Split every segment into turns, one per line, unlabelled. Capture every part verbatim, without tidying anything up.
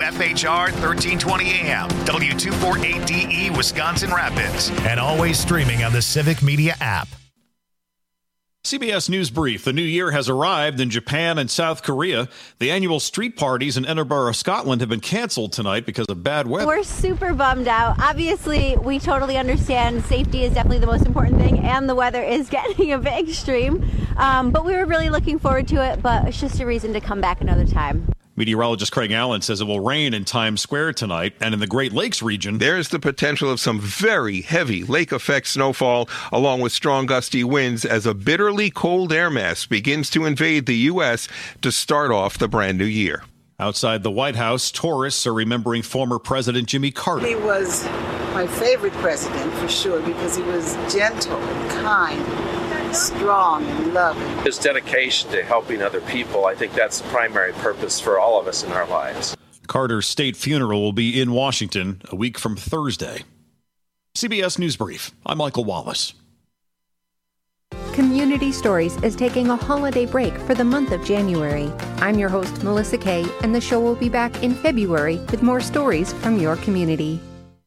F H R thirteen twenty A M, W two forty-eight D E, Wisconsin Rapids. And always streaming on the Civic Media app.
C B S News Brief. The new year has arrived in Japan and South Korea. The annual street parties in Edinburgh, Scotland have been canceled tonight because of bad weather.
We're super bummed out. Obviously, we totally understand safety is definitely the most important thing, and the weather is getting a bit extreme. Um, but we were really looking forward to it, but it's just a reason to come back another time.
Meteorologist Craig Allen says it will rain in Times Square tonight, and in the Great Lakes region,
there's the potential of some very heavy lake-effect snowfall, along with strong gusty winds, as a bitterly cold air mass begins to invade the U S to start off the brand new year.
Outside the White House, tourists are remembering former President Jimmy Carter.
He was my favorite president, for sure, because he was gentle and kind, strong and loving.
His dedication to helping other people, I think that's the primary purpose for all of us in our lives.
Carter's state funeral will be in Washington a week from Thursday. C B S News Brief. I'm Michael Wallace.
Community Stories is taking a holiday break for the month of January. I'm your host, Melissa Kay, and the show will be back in February with more stories from your community.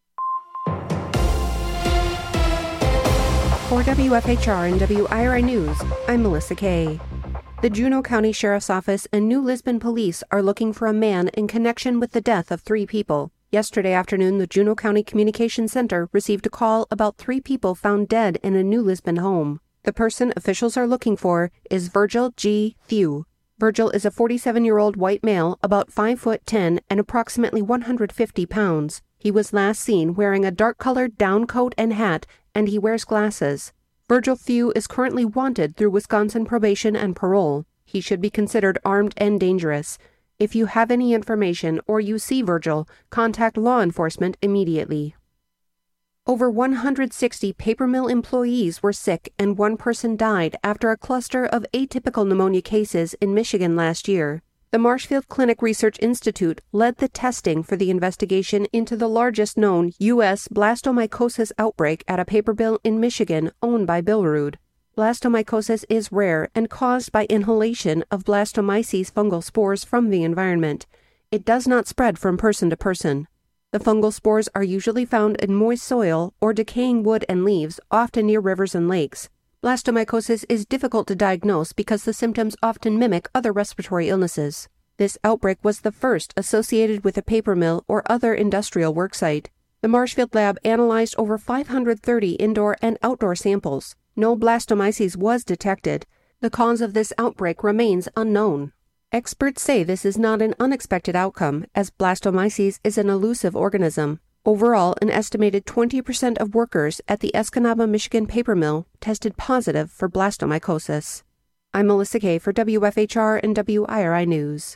For W F H R and W I R I News, I'm Melissa Kay. The Juneau County Sheriff's Office and New Lisbon Police are looking for a man in connection with the death of three people. Yesterday afternoon, the Juneau County Communications Center received a call about three people found dead in a New Lisbon home. The person officials are looking for is Virgil G. Thew. Virgil is a forty-seven-year-old white male, about five foot ten and approximately one hundred fifty pounds. He was last seen wearing a dark-colored down coat and hat, and he wears glasses. Virgil Thew is currently wanted through Wisconsin probation and parole. He should be considered armed and dangerous. If you have any information or you see Virgil, contact law enforcement immediately. Over one hundred sixty paper mill employees were sick and one person died after a cluster of atypical pneumonia cases in Michigan last year. The Marshfield Clinic Research Institute led the testing for the investigation into the largest known U S blastomycosis outbreak at a paper mill in Michigan owned by Billerud. Blastomycosis is rare and caused by inhalation of Blastomyces fungal spores from the environment. It does not spread from person to person. The fungal spores are usually found in moist soil or decaying wood and leaves, often near rivers and lakes. Blastomycosis is difficult to diagnose because the symptoms often mimic other respiratory illnesses. This outbreak was the first associated with a paper mill or other industrial worksite. The Marshfield lab analyzed over five hundred thirty indoor and outdoor samples. No blastomyces was detected. The cause of this outbreak remains unknown. Experts say this is not an unexpected outcome, as blastomyces is an elusive organism. Overall, an estimated twenty percent of workers at the Escanaba, Michigan paper mill tested positive for blastomycosis. I'm Melissa Kay for W F H R and W I R I News.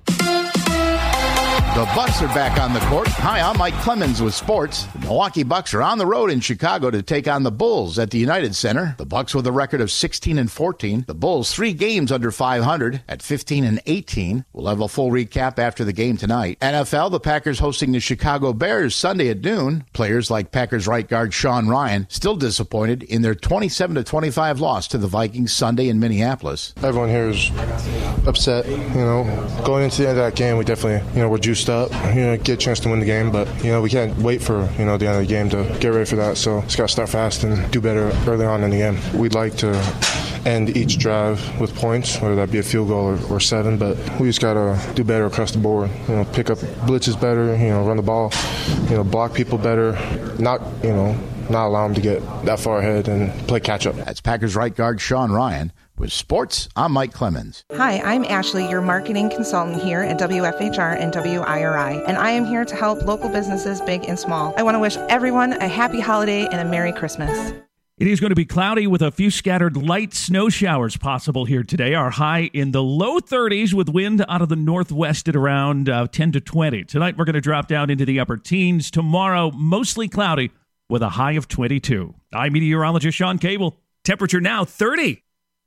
The Bucks are back on the court. Hi, I'm Mike Clemens with sports. The Milwaukee Bucks are on the road in Chicago to take on the Bulls at the United Center. The Bucks with a record of sixteen and fourteen. The Bulls three games under five hundred at fifteen and eighteen. We'll have a full recap after the game tonight. N F L, the Packers hosting the Chicago Bears Sunday at noon. Players like Packers right guard Sean Ryan still disappointed in their twenty-seven to twenty-five loss to the Vikings Sunday in Minneapolis.
Everyone here is upset. You know, going into the end of that game, we definitely, you know, we're juiced up, you know, get a chance to win the game, but, you know, we can't wait for, you know, the end of the game to get ready for that, so just got to start fast and do better early on in the game. We'd like to end each drive with points, whether that be a field goal or, or seven, but we just got to do better across the board, you know, pick up blitzes better, you know, run the ball, you know, block people better, not, you know, not allow them to get that far ahead and play catch-up.
That's Packers right guard Sean Ryan. With sports, I'm Mike Clemens.
Hi, I'm Ashley, your marketing consultant here at W F H R and W I R I, and I am here to help local businesses big and small. I want to wish everyone a happy holiday and a Merry Christmas.
It is going to be cloudy with a few scattered light snow showers possible here today. Our high in the low thirties with wind out of the northwest at around uh, ten to twenty. Tonight we're going to drop down into the upper teens. Tomorrow, mostly cloudy with a high of twenty-two. I'm meteorologist Sean Cable. Temperature now thirty.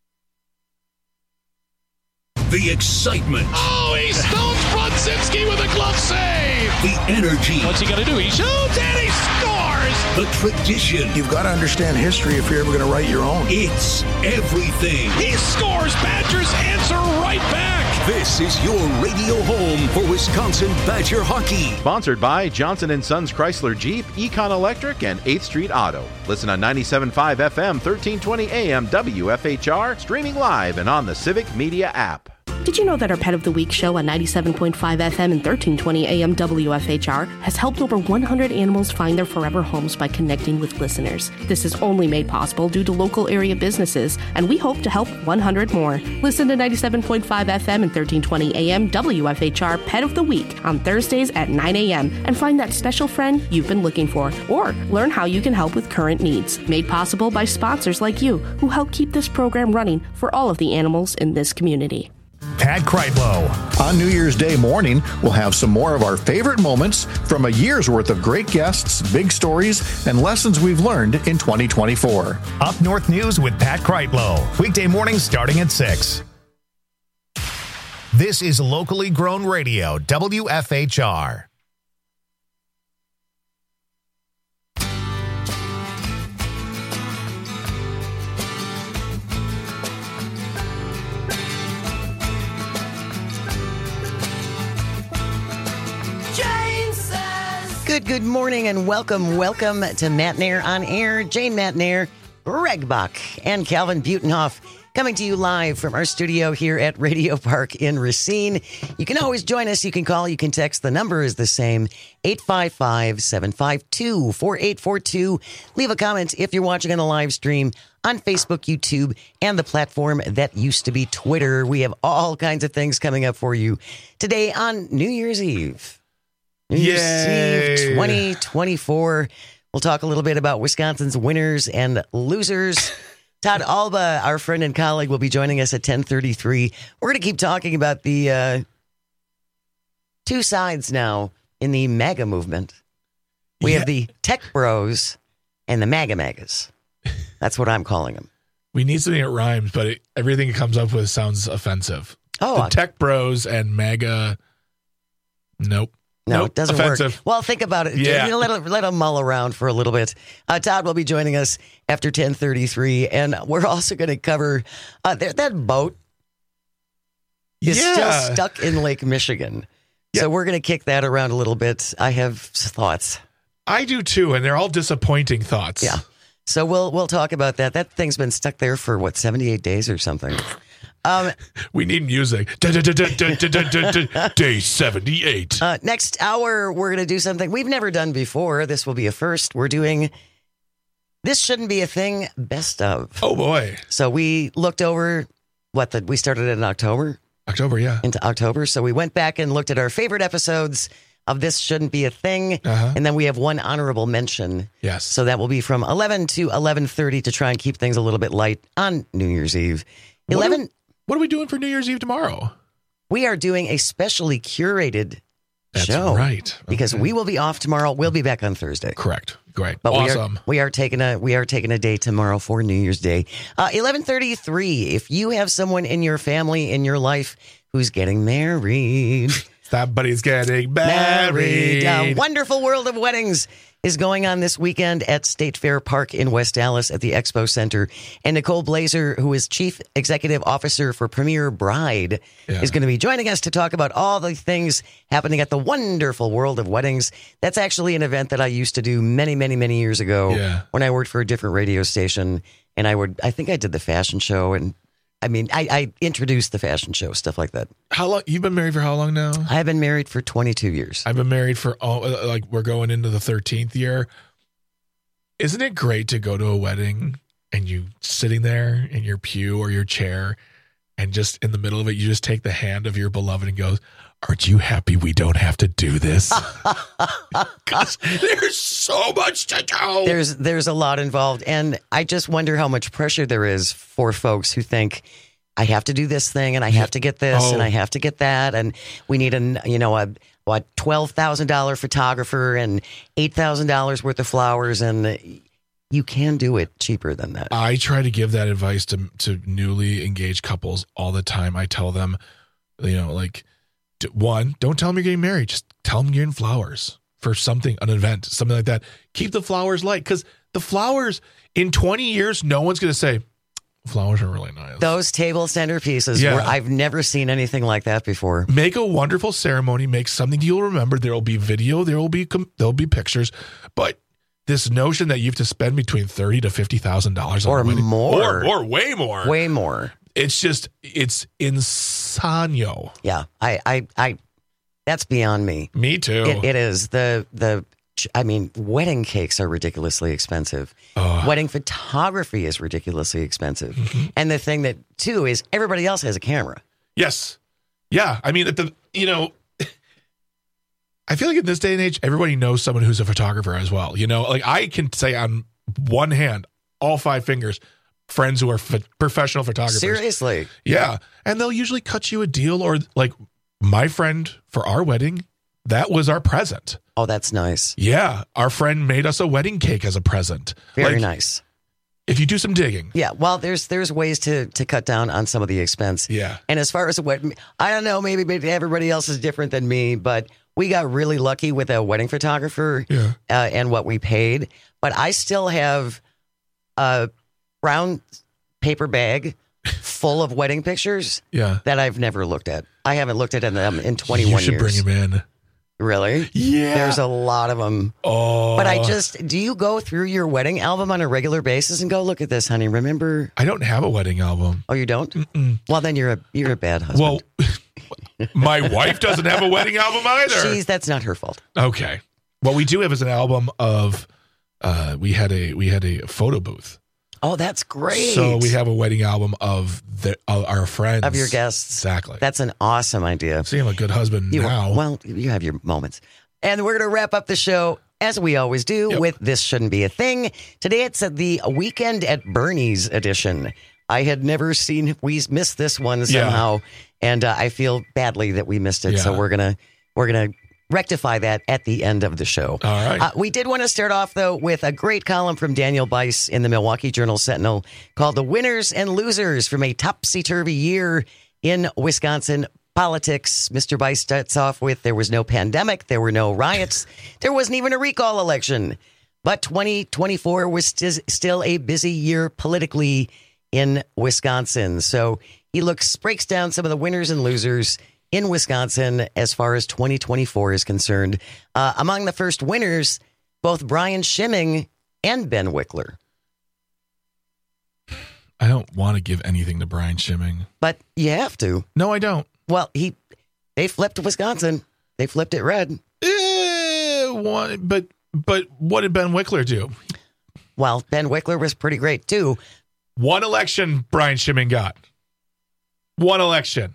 The excitement.
Oh, he stones Brodzinski with a glove save.
The energy.
What's he going to do? He shoots and he scores.
The tradition.
You've got to understand history if you're ever going to write your own.
It's everything.
He scores. Badgers answer right back.
This is your radio home for Wisconsin Badger hockey.
Sponsored by Johnson and Sons Chrysler Jeep, Econ Electric, and eighth Street Auto. Listen on ninety-seven point five F M, thirteen twenty A M W F H R, streaming live and on the Civic Media app.
Did you know that our Pet of the Week show on ninety-seven point five F M and thirteen twenty A M W F H R has helped over one hundred animals find their forever homes by connecting with listeners? This is only made possible due to local area businesses, and we hope to help one hundred more. Listen to ninety-seven point five F M and thirteen twenty A M W F H R Pet of the Week on Thursdays at nine A M and find that special friend you've been looking for, or learn how you can help with current needs. Made possible by sponsors like you who help keep this program running for all of the animals in this community.
Pat Kreitlow.
On New Year's Day morning, we'll have some more of our favorite moments from a year's worth of great guests, big stories, and lessons we've learned in twenty twenty-four.
Up North News with Pat Kreitlow. Weekday mornings starting at six. This is locally grown radio, W F H R.
Good, good morning and welcome, welcome to Matt Nair on Air. Jane Matt Nair, Greg Buck, and Calvin Butenhoff coming to you live from our studio here at Radio Park in Racine. You can always join us. You can call, you can text. The number is the same, eight five five, seven five two, four eight four two. Leave a comment if you're watching on the live stream on Facebook, YouTube, and the platform that used to be Twitter. We have all kinds of things coming up for you today on New Year's Eve. New Year's Eve twenty twenty-four. We'll talk a little bit about Wisconsin's winners and losers. Todd Alba, our friend and colleague, will be joining us at ten thirty-three. We're going to keep talking about the uh, two sides now in the MAGA movement. We yeah. have the tech bros and the MAGA MAGAs. That's what I'm calling them.
We need something that rhymes, but it, everything it comes up with sounds offensive.
Oh,
the tech bros and MAGA, nope.
No,
nope,
it doesn't
offensive.
work. Well, think about it.
Yeah.
Let them, let them mull around for a little bit. Uh, Todd will be joining us after ten thirty-three, and we're also going to cover uh, that, that boat is
yeah.
still stuck in Lake Michigan. Yeah. So we're going to kick that around a little bit. I have thoughts.
I do too, and they're all disappointing thoughts.
Yeah. So we'll we'll talk about that. That thing's been stuck there for, what, seventy-eight days or something? Um,
we need music. Day seventy-eight.
Uh, next hour, we're going to do something we've never done before. This will be a first. We're doing This Shouldn't Be a Thing Best Of.
Oh, boy.
So we looked over what the, we started in October.
October, yeah.
Into October. So we went back and looked at our favorite episodes of This Shouldn't Be a Thing.
Uh-huh.
And then we have one honorable mention.
Yes.
So that will be from eleven to eleven thirty to try and keep things a little bit light on New Year's Eve. eleven.
What are, what are we doing for New Year's Eve tomorrow?
We are doing a specially curated
That's
show.
right. Okay.
Because we will be off tomorrow. We'll be back on Thursday.
Correct. Great.
But
awesome.
we are, we are taking a we are taking a day tomorrow for New Year's Day. Uh, eleven thirty-three. If you have someone in your family, in your life, who's getting married.
Somebody's getting married.
married. A wonderful world of weddings is going on this weekend at State Fair Park in West Dallas at the Expo Center. And Nicole Blazer, who is Chief Executive Officer for Premier Bride, yeah. is going to be joining us to talk about all the things happening at the wonderful world of weddings. That's actually an event that I used to do many, many, many years ago
yeah.
when I worked for a different radio station. And I would, I think I did the fashion show and I mean, I, I introduced the fashion show, stuff like that.
How long? You've been married for how long now?
I've been married for twenty-two years.
I've been married for, oh, like, we're going into the thirteenth year. Isn't it great to go to a wedding and you sitting there in your pew or your chair and just in the middle of it, you just take the hand of your beloved and goes, aren't you happy we don't have to do this? Because there's so much to do.
There's there's a lot involved. And I just wonder how much pressure there is for folks who think, I have to do this thing and I have to get this
oh.
and I have to get that. And we need a, you know, a what twelve thousand dollars photographer and eight thousand dollars worth of flowers. And you can do it cheaper than that.
I try to give that advice to to newly engaged couples all the time. I tell them, you know, like, one, don't tell them you're getting married. Just tell them you're getting flowers for something, an event, something like that. Keep the flowers light because the flowers in twenty years, no one's going to say, flowers are really nice.
Those table centerpieces,
Yeah.
were, I've never seen anything like that before.
Make a wonderful ceremony. Make something you'll remember. There will be video. There will be com- there'll be pictures. But this notion that you have to spend between thirty to fifty thousand dollars
Or
on a wedding,
more.
or or way more,
Way more.
It's just it's insano.
Yeah, I, I, I that's beyond me.
Me too.
It, it is the the. I mean, wedding cakes are ridiculously expensive.
Oh.
Wedding photography is ridiculously expensive.
Mm-hmm.
And the thing that too is everybody else has a camera.
Yes. Yeah. I mean, at the you know, I feel like in this day and age, everybody knows someone who's a photographer as well. You know, like I can say on one hand, all five fingers, friends who are ph- professional photographers.
Seriously.
Yeah. And they'll usually cut you a deal, or like my friend for our wedding, that was our present.
Oh, that's nice.
Yeah. Our friend made us a wedding cake as a present.
Very
Like,
nice.
If you do some digging.
Yeah, well, there's there's ways to to cut down on some of the expense.
Yeah.
And as far as what I don't know, maybe, maybe everybody else is different than me, but we got really lucky with a wedding photographer
Yeah.
uh, and what we paid. But I still have a brown paper bag full of wedding pictures
Yeah.
that I've never looked at. I haven't looked at them in twenty-one
You should
years.
bring him in.
Really?
Yeah.
There's a lot of them.
Oh.
But I just, do you go through your wedding album on a regular basis and go, look at this, honey, remember?
I don't have a wedding album.
Oh, you don't?
Mm-mm.
Well, then you're a you're a bad husband.
Well, my wife doesn't have a wedding album either.
She's, that's not her fault.
Okay. What we do have is an album of uh we had a we had a photo booth.
Oh, that's great.
So we have a wedding album of the uh, our friends.
Of your guests.
Exactly.
That's an awesome idea.
See, I'm a good husband
You,
now.
well, you have your moments. And we're going to wrap up the show, as we always do,
Yep.
with This Shouldn't Be a Thing. Today it's at the Weekend at Bernie's edition. I had never seen, we missed this one somehow, and uh, I feel badly that we missed it. So
Yeah.
we're going to we're gonna rectify that at the end of the show.
All right.
Uh, we did want to start off, though, with a great column from Daniel Bice in the Milwaukee Journal-Sentinel called The Winners and Losers from a Topsy-Turvy Year in Wisconsin Politics. Mister Bice starts off with, there was no pandemic, there were no riots, there wasn't even a recall election. But twenty twenty-four was st- still a busy year politically in Wisconsin. So he looks, breaks down some of the winners and losers in Wisconsin as far as twenty twenty-four is concerned. Uh, among the first winners, both Brian Schimming and Ben Wickler.
I don't want to give anything to Brian Schimming.
But you have to.
No, I don't.
Well, he they flipped Wisconsin. They flipped it red.
Eh, one, but but what did Ben Wickler do?
Well, Ben Wickler was pretty great too.
One election Brian Schimming got. One election.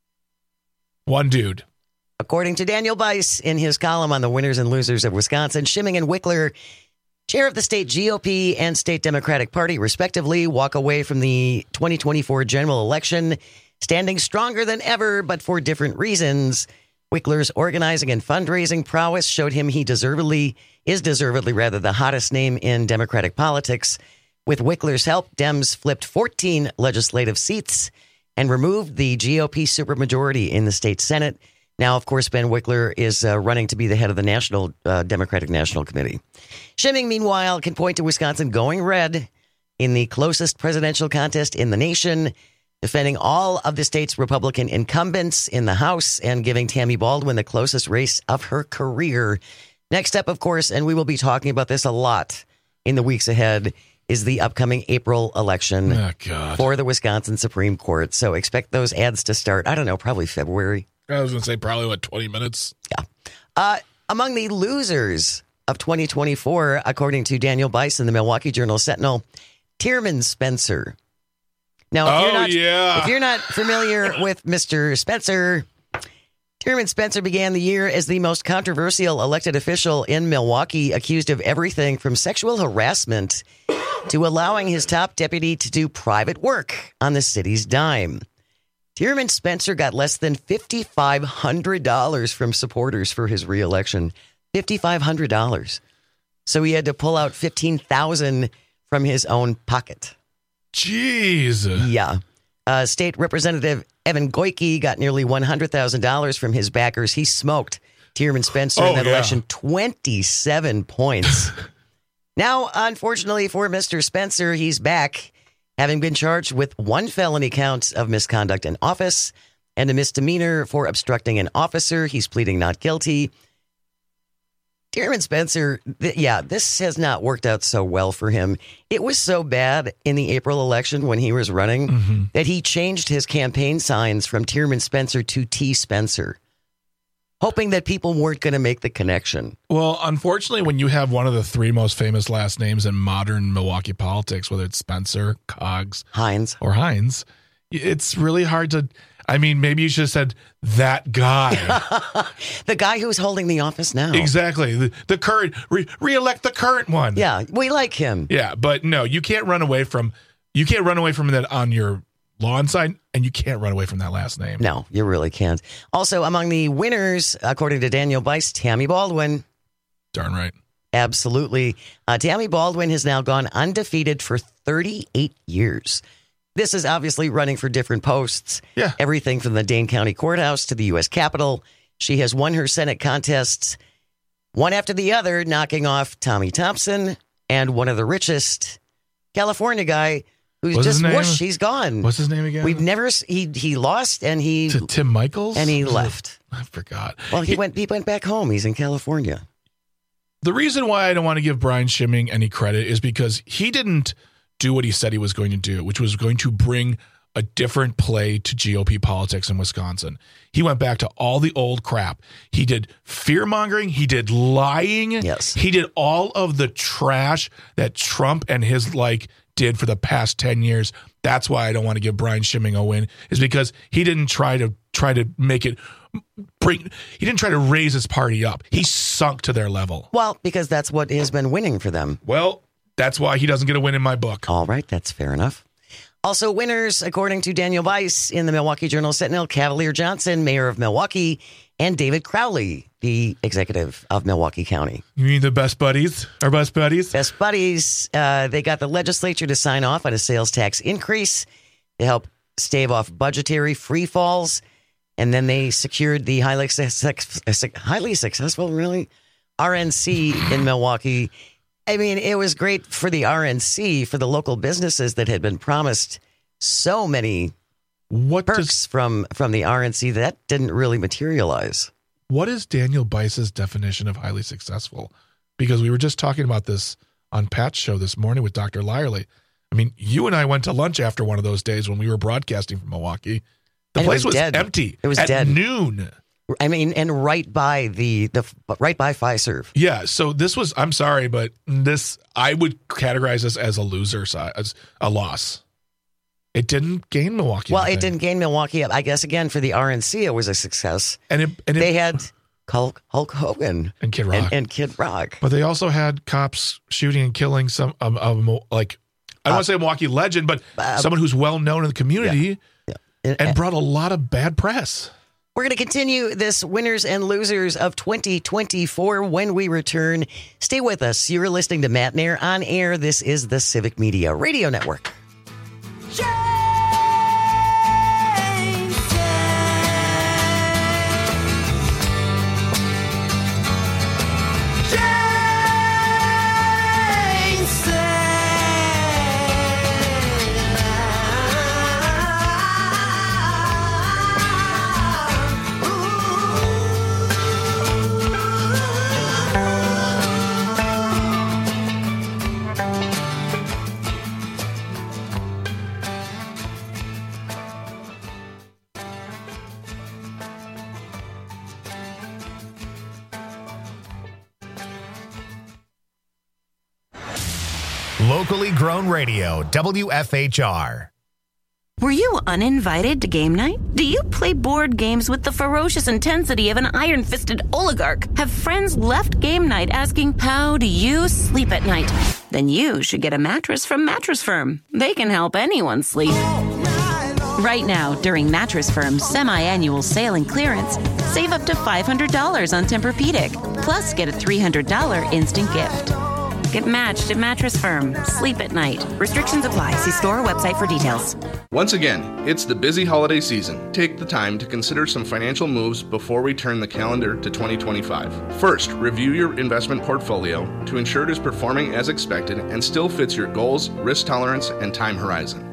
One dude.
According to Daniel Bice in his column on the winners and losers of Wisconsin, Schimming and Wickler, chair of the state G O P and state Democratic Party, respectively, walk away from the twenty twenty-four general election standing stronger than ever, but for different reasons. Wickler's organizing and fundraising prowess showed him he deservedly is deservedly rather the hottest name in Democratic politics. With Wickler's help, Dems flipped fourteen legislative seats and removed the G O P supermajority in the state Senate. Now, of course, Ben Wickler is uh, running to be the head of the National uh, Democratic National Committee. Schimming, meanwhile, can point to Wisconsin going red in the closest presidential contest in the nation, defending all of the state's Republican incumbents in the House and giving Tammy Baldwin the closest race of her career. Next up, of course, and we will be talking about this a lot in the weeks ahead, is the upcoming April election
Oh, God.
for the Wisconsin Supreme Court. So expect those ads to start, I don't know, probably February.
I was going to say probably, what, twenty minutes?
Yeah. Uh, among the losers of twenty twenty-four, according to Daniel Bice in the Milwaukee Journal-Sentinel, Tierman Spencer. Now, if,
Oh,
you're not,
yeah.
if you're not familiar with Mister Spencer, Tierman Spencer began the year as the most controversial elected official in Milwaukee, accused of everything from sexual harassment to allowing his top deputy to do private work on the city's dime. Tierman Spencer got less than five thousand five hundred dollars from supporters for his reelection. five thousand five hundred dollars. So he had to pull out fifteen thousand dollars from his own pocket.
Jeez.
Yeah. Uh, State Representative Evan Goyke got nearly one hundred thousand dollars from his backers. He smoked Tierman Spencer
Oh,
in that
yeah.
election twenty-seven points. Now, unfortunately for Mister Spencer, he's back having been charged with one felony count of misconduct in office and a misdemeanor for obstructing an officer. He's pleading not guilty. Tierman Spencer, th- yeah, this has not worked out so well for him. It was so bad in the April election when he was running mm-hmm. that he changed his campaign signs from Tierman Spencer to T. Spencer, hoping that people weren't going to make the connection.
Well, unfortunately, when you have one of the three most famous last names in modern Milwaukee politics, whether it's Spencer, Coggs,
Hines,
or Hines, it's really hard to... I mean, maybe you should have said that guy.
The guy who's holding the office now.
Exactly. The, the current, re, re-elect the current one.
Yeah, we like him.
Yeah, but no, you can't run away from, you can't run away from that on your lawn side, and you can't run away from that last name.
No, you really can't. Also, among the winners, according to Daniel Bice, Tammy Baldwin.
Darn right.
Absolutely. Uh, Tammy Baldwin has now gone undefeated for thirty-eight years. This is obviously running for different posts.
Yeah.
Everything from the Dane County Courthouse to the U S Capitol. She has won her Senate contests one after the other, knocking off Tommy Thompson and one of the richest California guy who's
What's
just whoosh, he's gone.
What's his name again?
We've never, he he lost and he...
To Tim Michaels?
And he left.
I forgot.
Well, he,
he
went He went back home. He's in California.
The reason why I don't want to give Brian Schimming any credit is because he didn't do what he said he was going to do, which was going to bring a different play to G O P politics in Wisconsin. He went back to all the old crap. He did fear-mongering. He did lying.
Yes.
He did all of the trash that Trump and his like did for the past ten years. That's why I don't want to give Brian Schimming a win, is because he didn't try to try to make it bring he didn't try to raise his party up. He sunk to their level.
Well, because that's what has been winning for them.
Well, that's why he doesn't get a win in my book.
All right, that's fair enough. Also winners, according to Daniel Bice in the Milwaukee Journal-Sentinel, Cavalier Johnson, mayor of Milwaukee, and David Crowley, the executive of Milwaukee County.
You mean the best buddies? Our best buddies?
Best buddies. Uh, they got the legislature to sign off on a sales tax increase to help stave off budgetary free falls. And then they secured the highly, su- highly successful, really, R N C in Milwaukee. I mean, it was great for the R N C, for the local businesses that had been promised so many
what
perks
does,
from, from the R N C that didn't really materialize.
What is Daniel Bice's definition of highly successful? Because we were just talking about this on Pat's show this morning with Doctor Lyerly. I mean, you and I went to lunch after one of those days when we were broadcasting from Milwaukee. The
and
place
was,
was
dead.
empty.
It was
at
dead.
noon.
I mean, and right by the, the right by Fiserv.
Yeah, so this was, I'm sorry, but this, I would categorize this as a loser, as a loss. It didn't gain Milwaukee.
Well, it didn't gain Milwaukee. I guess, again, for the R N C, it was a success.
And, it, and it,
they had Hulk, Hulk Hogan.
And Kid Rock.
And, and Kid Rock.
But they also had cops shooting and killing some, um, um, like, I don't uh, want to say a Milwaukee legend, but uh, someone who's well known in the community yeah, yeah. And, and brought a lot of bad press.
We're going to continue this winners and losers of twenty twenty-four when we return. Stay with us. You're listening to Matt Nair on air. This is the Civic Media Radio Network.
Locally grown radio, W F H R.
Were you uninvited to game night? Do you play board games with the ferocious intensity of an iron-fisted oligarch? Have friends left game night asking, how do you sleep at night? Then you should get a mattress from Mattress Firm. They can help anyone sleep. Right now, during Mattress Firm's semi-annual sale and clearance, save up to five hundred dollars on Tempur-Pedic, plus get a three hundred dollars instant gift. Get matched at Mattress Firm. Sleep at night. Restrictions apply. See store or website for details.
Once again, it's the busy holiday season. Take the time to consider some financial moves before we turn the calendar to twenty twenty-five. First, review your investment portfolio to ensure it is performing as expected and still fits your goals, risk tolerance, and time horizon.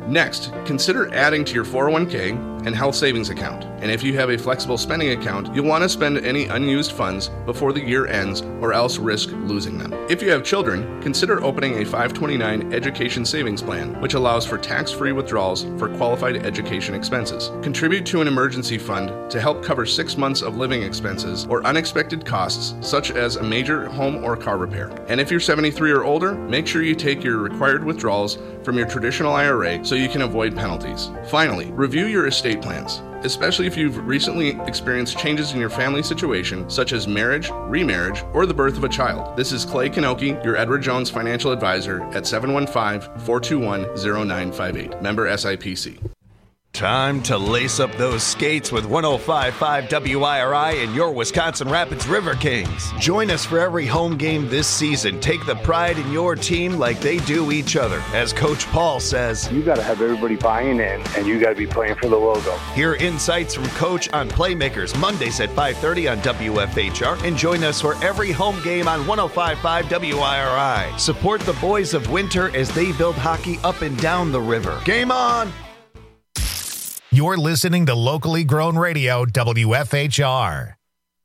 Next, consider adding to your four oh one k and health savings account. And if you have a flexible spending account, you'll want to spend any unused funds before the year ends or else risk losing them. If you have children, consider opening a five twenty-nine education savings plan, which allows for tax-free withdrawals for qualified education expenses. Contribute to an emergency fund to help cover six months of living expenses or unexpected costs, such as a major home or car repair. And if you're seventy-three or older, make sure you take your required withdrawals from your traditional I R A so you can avoid penalties. Finally, review your estate plans, especially if you've recently experienced changes in your family situation, such as marriage, remarriage, or the birth of a child. This is Clay Kanoki, your Edward Jones financial advisor at seven one five, four two one, zero nine five eight. Member S I P C.
Time to lace up those skates with one oh five point five W I R I and your Wisconsin Rapids River Kings. Join us for every home game this season. Take the pride in your team like they do each other. As Coach Paul says,
you got to have everybody buying in, and you got to be playing for the logo.
Hear insights from Coach on Playmakers Mondays at five thirty on W F H R, and join us for every home game on one oh five point five W I R I. Support the boys of Winter as they build hockey up and down the river. Game on!
You're listening to locally grown radio, W F H R.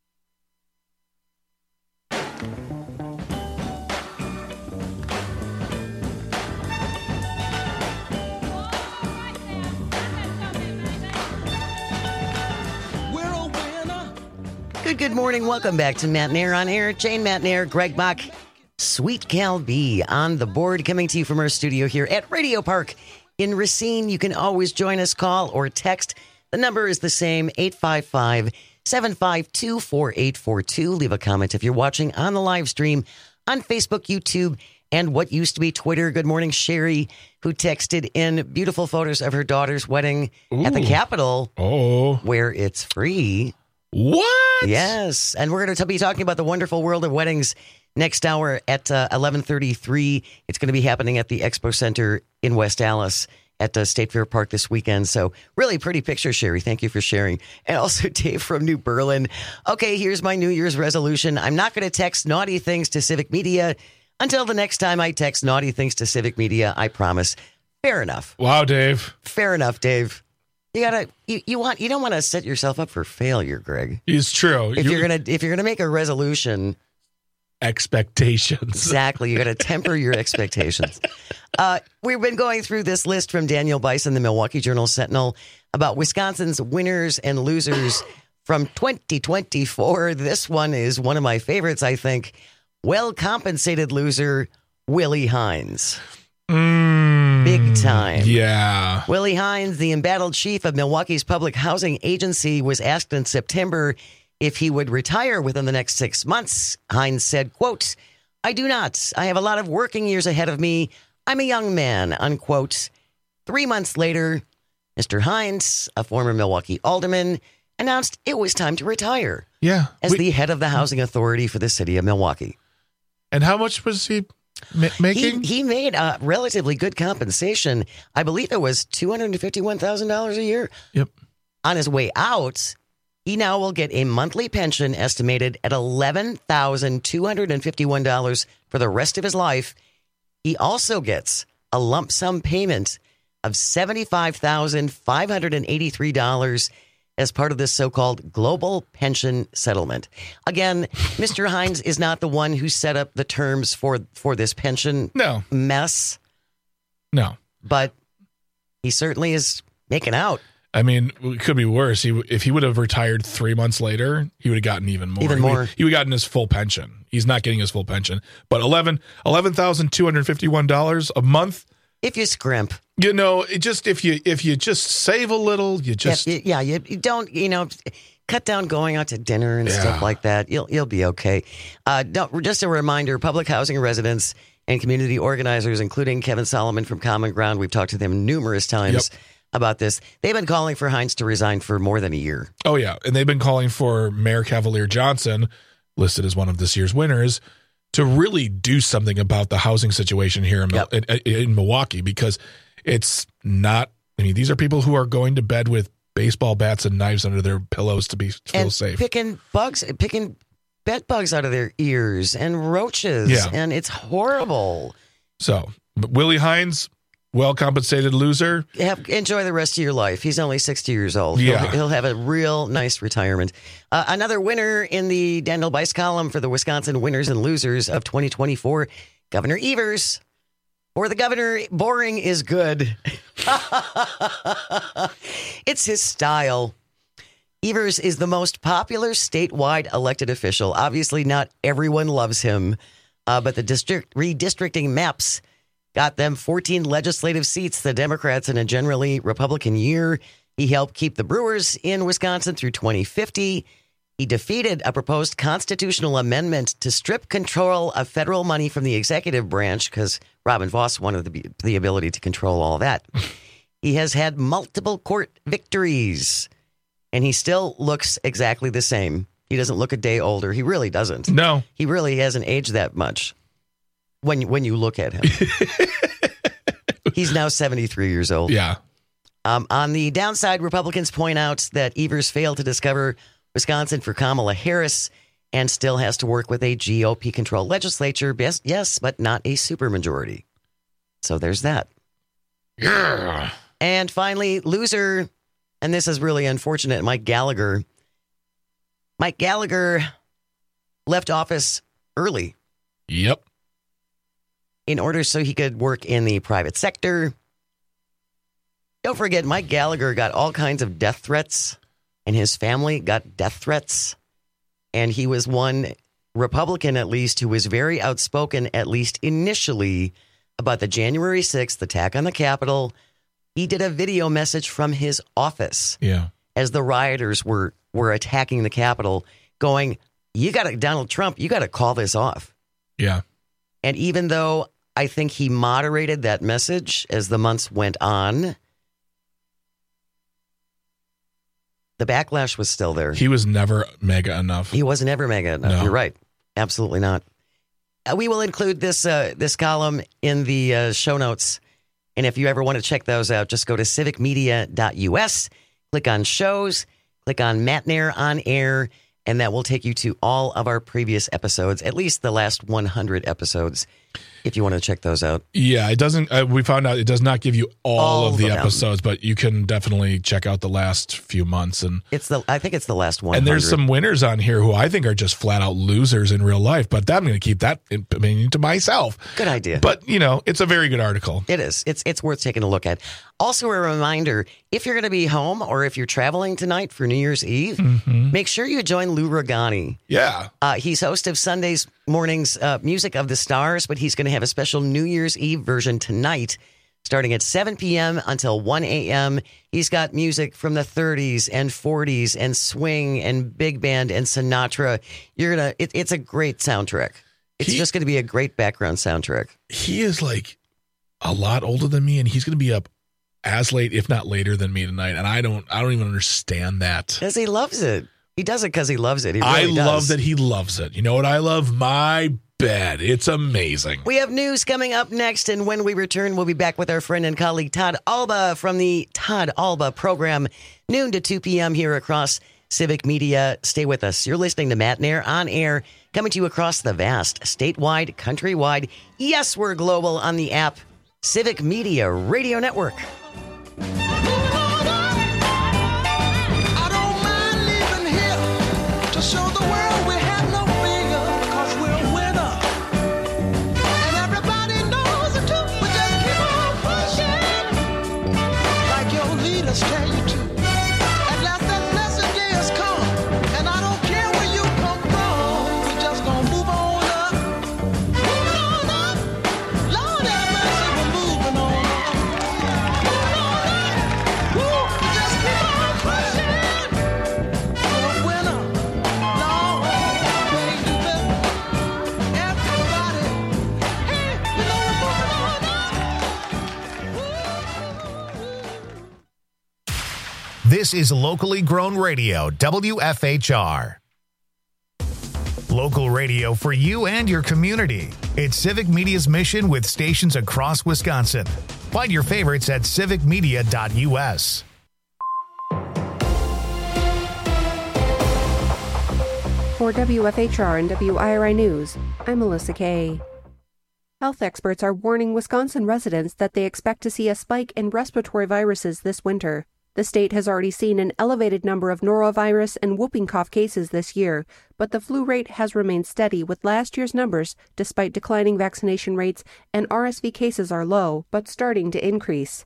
Good, good morning. Welcome back to Matt Nair on Air. Jane Matt Nair, Greg Bach, Sweet Cal B on the board, coming to you from our studio here at Radio Park in Racine. You can always join us, call or text. The number is the same, eight five five, seven five two, four eight four two. Leave a comment if you're watching on the live stream on Facebook, YouTube, and what used to be Twitter. Good morning, Sherry, who texted in beautiful photos of her daughter's wedding Ooh. At the Capitol,
oh,
where it's free.
What?
Yes, and we're going to be talking about the wonderful world of weddings next hour at uh, eleven thirty-three. It's going to be happening at the Expo Center in West Allis at uh, State Fair Park this weekend. So really pretty picture, Sherry. Thank you for sharing. And also Dave from New Berlin. Okay, here's my New Year's resolution. I'm not going to text naughty things to Civic Media until the next time I text naughty things to Civic Media. I promise. Fair enough.
Wow, Dave.
Fair enough, Dave. You gotta, you, you want, you don't want to set yourself up for failure, Greg.
It's true.
If you're, you're gonna, if you're gonna make a resolution,
expectations.
Exactly. You got to temper your expectations. Uh, we've been going through this list from Daniel Bison, the Milwaukee Journal Sentinel, about Wisconsin's winners and losers from twenty twenty-four. This one is one of my favorites, I think. Well-compensated loser, Willie Hines.
Mm,
Big time.
Yeah.
Willie Hines, the embattled chief of Milwaukee's public housing agency, was asked in September if he would retire within the next six months. Hines said, quote, I do not. I have a lot of working years ahead of me. I'm a young man, unquote. Three months later, Mister Hines, a former Milwaukee alderman, announced it was time to retire.
Yeah.
As we, the head of the housing authority for the city of Milwaukee.
And how much was he ma- making?
He, he made a relatively good compensation. I believe it was two hundred fifty-one thousand dollars a year.
Yep.
On his way out, he now will get a monthly pension estimated at eleven thousand two hundred fifty-one dollars for the rest of his life. He also gets a lump sum payment of seventy-five thousand five hundred eighty-three dollars as part of this so-called global pension settlement. Again, Mister Hines is not the one who set up the terms for, for this pension
no.
mess.
No.
But he certainly is making out.
I mean, it could be worse. He, if he would have retired three months later, he would have gotten even more.
Even
he
more.
Would, he would have gotten his full pension. He's not getting his full pension. But eleven thousand two hundred fifty-one dollars a month.
If you scrimp.
You know, it just if you if you just save a little, you just.
Yeah, yeah you, you don't, you know, cut down going out to dinner and
yeah.
stuff like that. You'll, you'll be okay. Uh, don't, just a reminder, public housing residents and community organizers, including Kevin Solomon from Common Ground, we've talked to them numerous times. Yep. About this. They've been calling for Hines to resign for more than a year.
Oh, yeah. And they've been calling for Mayor Cavalier Johnson, listed as one of this year's winners, to really do something about the housing situation here in, yep. in, in Milwaukee, because it's not, I mean, these are people who are going to bed with baseball bats and knives under their pillows to be feel
and
safe.
Picking bugs, picking bed bugs out of their ears and roaches.
Yeah.
And it's horrible.
So, but Willie Hines, well compensated loser.
Have, enjoy the rest of your life. He's only sixty years old.
Yeah.
He'll, he'll have a real nice retirement. Uh, another winner in the Daniel Bice column for the Wisconsin winners and losers of twenty twenty-four, Governor Evers. For the governor, boring is good. It's his style. Evers is the most popular statewide elected official. Obviously, not everyone loves him, uh, but the district redistricting maps got them fourteen legislative seats, the Democrats, in a generally Republican year. He helped keep the Brewers in Wisconsin through twenty fifty. He defeated a proposed constitutional amendment to strip control of federal money from the executive branch because Robin Voss wanted the, the ability to control all that. He has had multiple court victories, and he still looks exactly the same. He doesn't look a day older. He really doesn't.
No.
He really hasn't aged that much when, when you look at him. He's now seventy-three years old.
Yeah.
Um, on the downside, Republicans point out that Evers failed to discover Wisconsin for Kamala Harris and still has to work with a G O P-controlled legislature. Yes, yes, but not a supermajority. So there's that.
Yeah.
And finally, loser, and this is really unfortunate, Mike Gallagher. Mike Gallagher left office early.
Yep.
In order so he could work in the private sector. Don't forget, Mike Gallagher got all kinds of death threats, and his family got death threats. And he was one Republican, at least, who was very outspoken, at least initially, about the January sixth attack on the Capitol. He did a video message from his office.
Yeah.
As the rioters were, were attacking the Capitol, going, you got to, Donald Trump, you got to call this off.
Yeah.
And even though I think he moderated that message as the months went on, the backlash was still there.
He was never mega enough.
He wasn't ever mega enough.
No.
You're right. Absolutely not. Uh, we will include this uh, this column in the uh, show notes. And if you ever want to check those out, just go to civic media dot U S, click on shows, click on Matt Nair on Air, and that will take you to all of our previous episodes, at least the last one hundred episodes, if you want to check those out.
Yeah, it doesn't. Uh, we found out it does not give you all,
All
of the
of them.
episodes, but you can definitely check out the last few months. And
It's the I think it's the last one.
and there's some winners on here who I think are just flat out losers in real life, but I'm going to keep that opinion to myself.
Good idea.
But, you know, it's a very good article.
It is. It's it's worth taking a look at. Also, a reminder, if you're going to be home or if you're traveling tonight for New Year's Eve,
Mhm.
make sure you join Lou Ragani.
Yeah.
Uh, he's host of Sunday's morning's uh, Music of the Stars, but he's going to have a special New Year's Eve version tonight, starting at seven p.m. until one a.m. He's got music from the thirties and forties and swing and big band and Sinatra. You're gonna. It, it's a great soundtrack. It's
He-
just going to be a great background soundtrack.
He is like a lot older than me, and he's going to be up as late, if not later, than me tonight. And I don't, I don't even understand that.
Because he loves it. He does it because he loves it. He really
I
does.
love that he loves it. You know what I love? My bed. It's amazing.
We have news coming up next, and when we return, we'll be back with our friend and colleague Todd Alba from the Todd Alba program, noon to two p.m. here across Civic Media. Stay with us. You're listening to Matt Nair on Air, coming to you across the vast, statewide, countrywide. Yes, we're global on the app, Civic Media Radio Network.
To show the world we have no fear, cause we're a winner. And everybody knows it too. We just keep on pushing, like your leaders tell you to. At last that blessed day has come, and I don't care where you come from. We just gonna move on up, moving on up. Lord have mercy, we're moving on up, moving on up. Woo, we just keep on pushing. We're a winner.
This is locally grown radio, W F H R. Local radio for you and your community. It's Civic Media's mission with stations across Wisconsin. Find your favorites at civic media dot U S.
For W F H R and W I R I News, I'm Melissa Kay. Health experts are warning Wisconsin residents that they expect to see a spike in respiratory viruses this winter. The state has already seen an elevated number of norovirus and whooping cough cases this year, but the flu rate has remained steady with last year's numbers despite declining vaccination rates, and R S V cases are low, but starting to increase.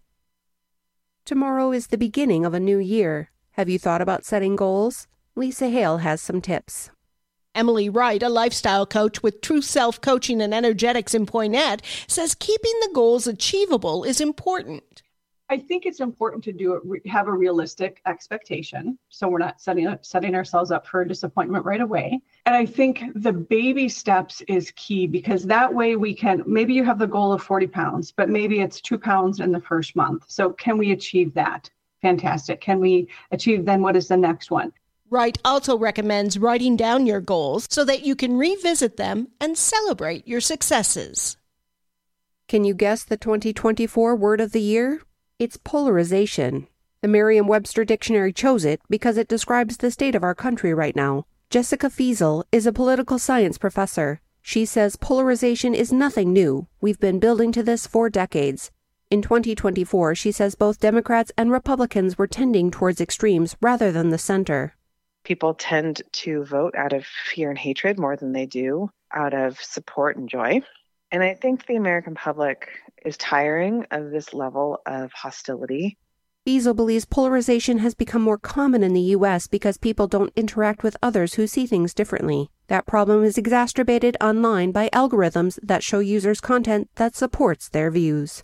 Tomorrow is the beginning of a new year. Have you thought about setting goals? Lisa Hale has some tips.
Emily Wright, a lifestyle coach with True Self Coaching and Energetics in Poynette, says keeping the goals achievable is important.
I think it's important to do it, have a realistic expectation, so we're not setting up, setting ourselves up for a disappointment right away. And I think the baby steps is key, because that way we can, maybe you have the goal of forty pounds, but maybe it's two pounds in the first month. So can we achieve that? Fantastic. Can we achieve then what is the next one?
Wright also recommends writing down your goals so that you can revisit them and celebrate your successes.
Can you guess the twenty twenty-four word of the year? It's polarization. The Merriam-Webster Dictionary chose it because it describes the state of our country right now. Jessica Fiesel is a political science professor. She says polarization is nothing new. We've been building to this for decades. In twenty twenty-four, she says both Democrats and Republicans were tending towards extremes rather than the center.
People tend to vote out of fear and hatred more than they do out of support and joy. And I think the American public is tiring of this level of hostility.
Fiesel believes polarization has become more common in the U S because people don't interact with others who see things differently. That problem is exacerbated online by algorithms that show users content that supports their views.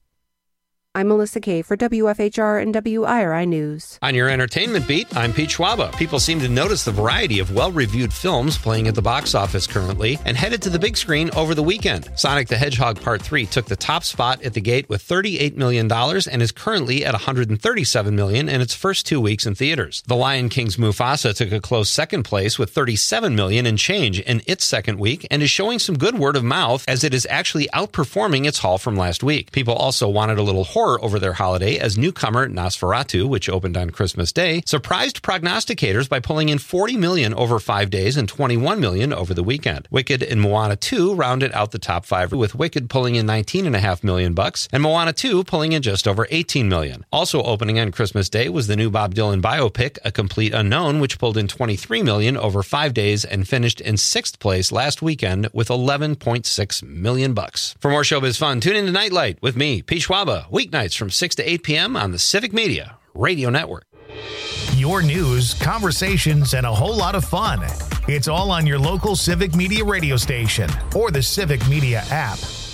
I'm Melissa Kay for W F H R and W I R I News.
On your entertainment beat, I'm Pete Schwaba. People seem to notice the variety of well-reviewed films playing at the box office currently and headed to the big screen over the weekend. Sonic the Hedgehog Part three took the top spot at the gate with thirty-eight million dollars and is currently at one hundred thirty-seven million dollars in its first two weeks in theaters. The Lion King's Mufasa took a close second place with thirty-seven million dollars and change in its second week and is showing some good word of mouth as it is actually outperforming its haul from last week. People also wanted a little horror over their holiday as newcomer Nosferatu, which opened on Christmas Day, surprised prognosticators by pulling in forty million dollars over five days and twenty-one million dollars over the weekend. Wicked and Moana two rounded out the top five, with Wicked pulling in nineteen point five million bucks and Moana two pulling in just over eighteen million. Also opening on Christmas Day was the new Bob Dylan biopic, A Complete Unknown, which pulled in twenty-three million dollars over five days and finished in sixth place last weekend with eleven point six million bucks. For more showbiz fun, tune in to Nightlight with me, Pete Schwaba, weeknights from six to eight p.m. on the Civic Media Radio Network.
Your news, conversations, and a whole lot of fun. It's all on your local Civic Media radio station or the Civic Media app.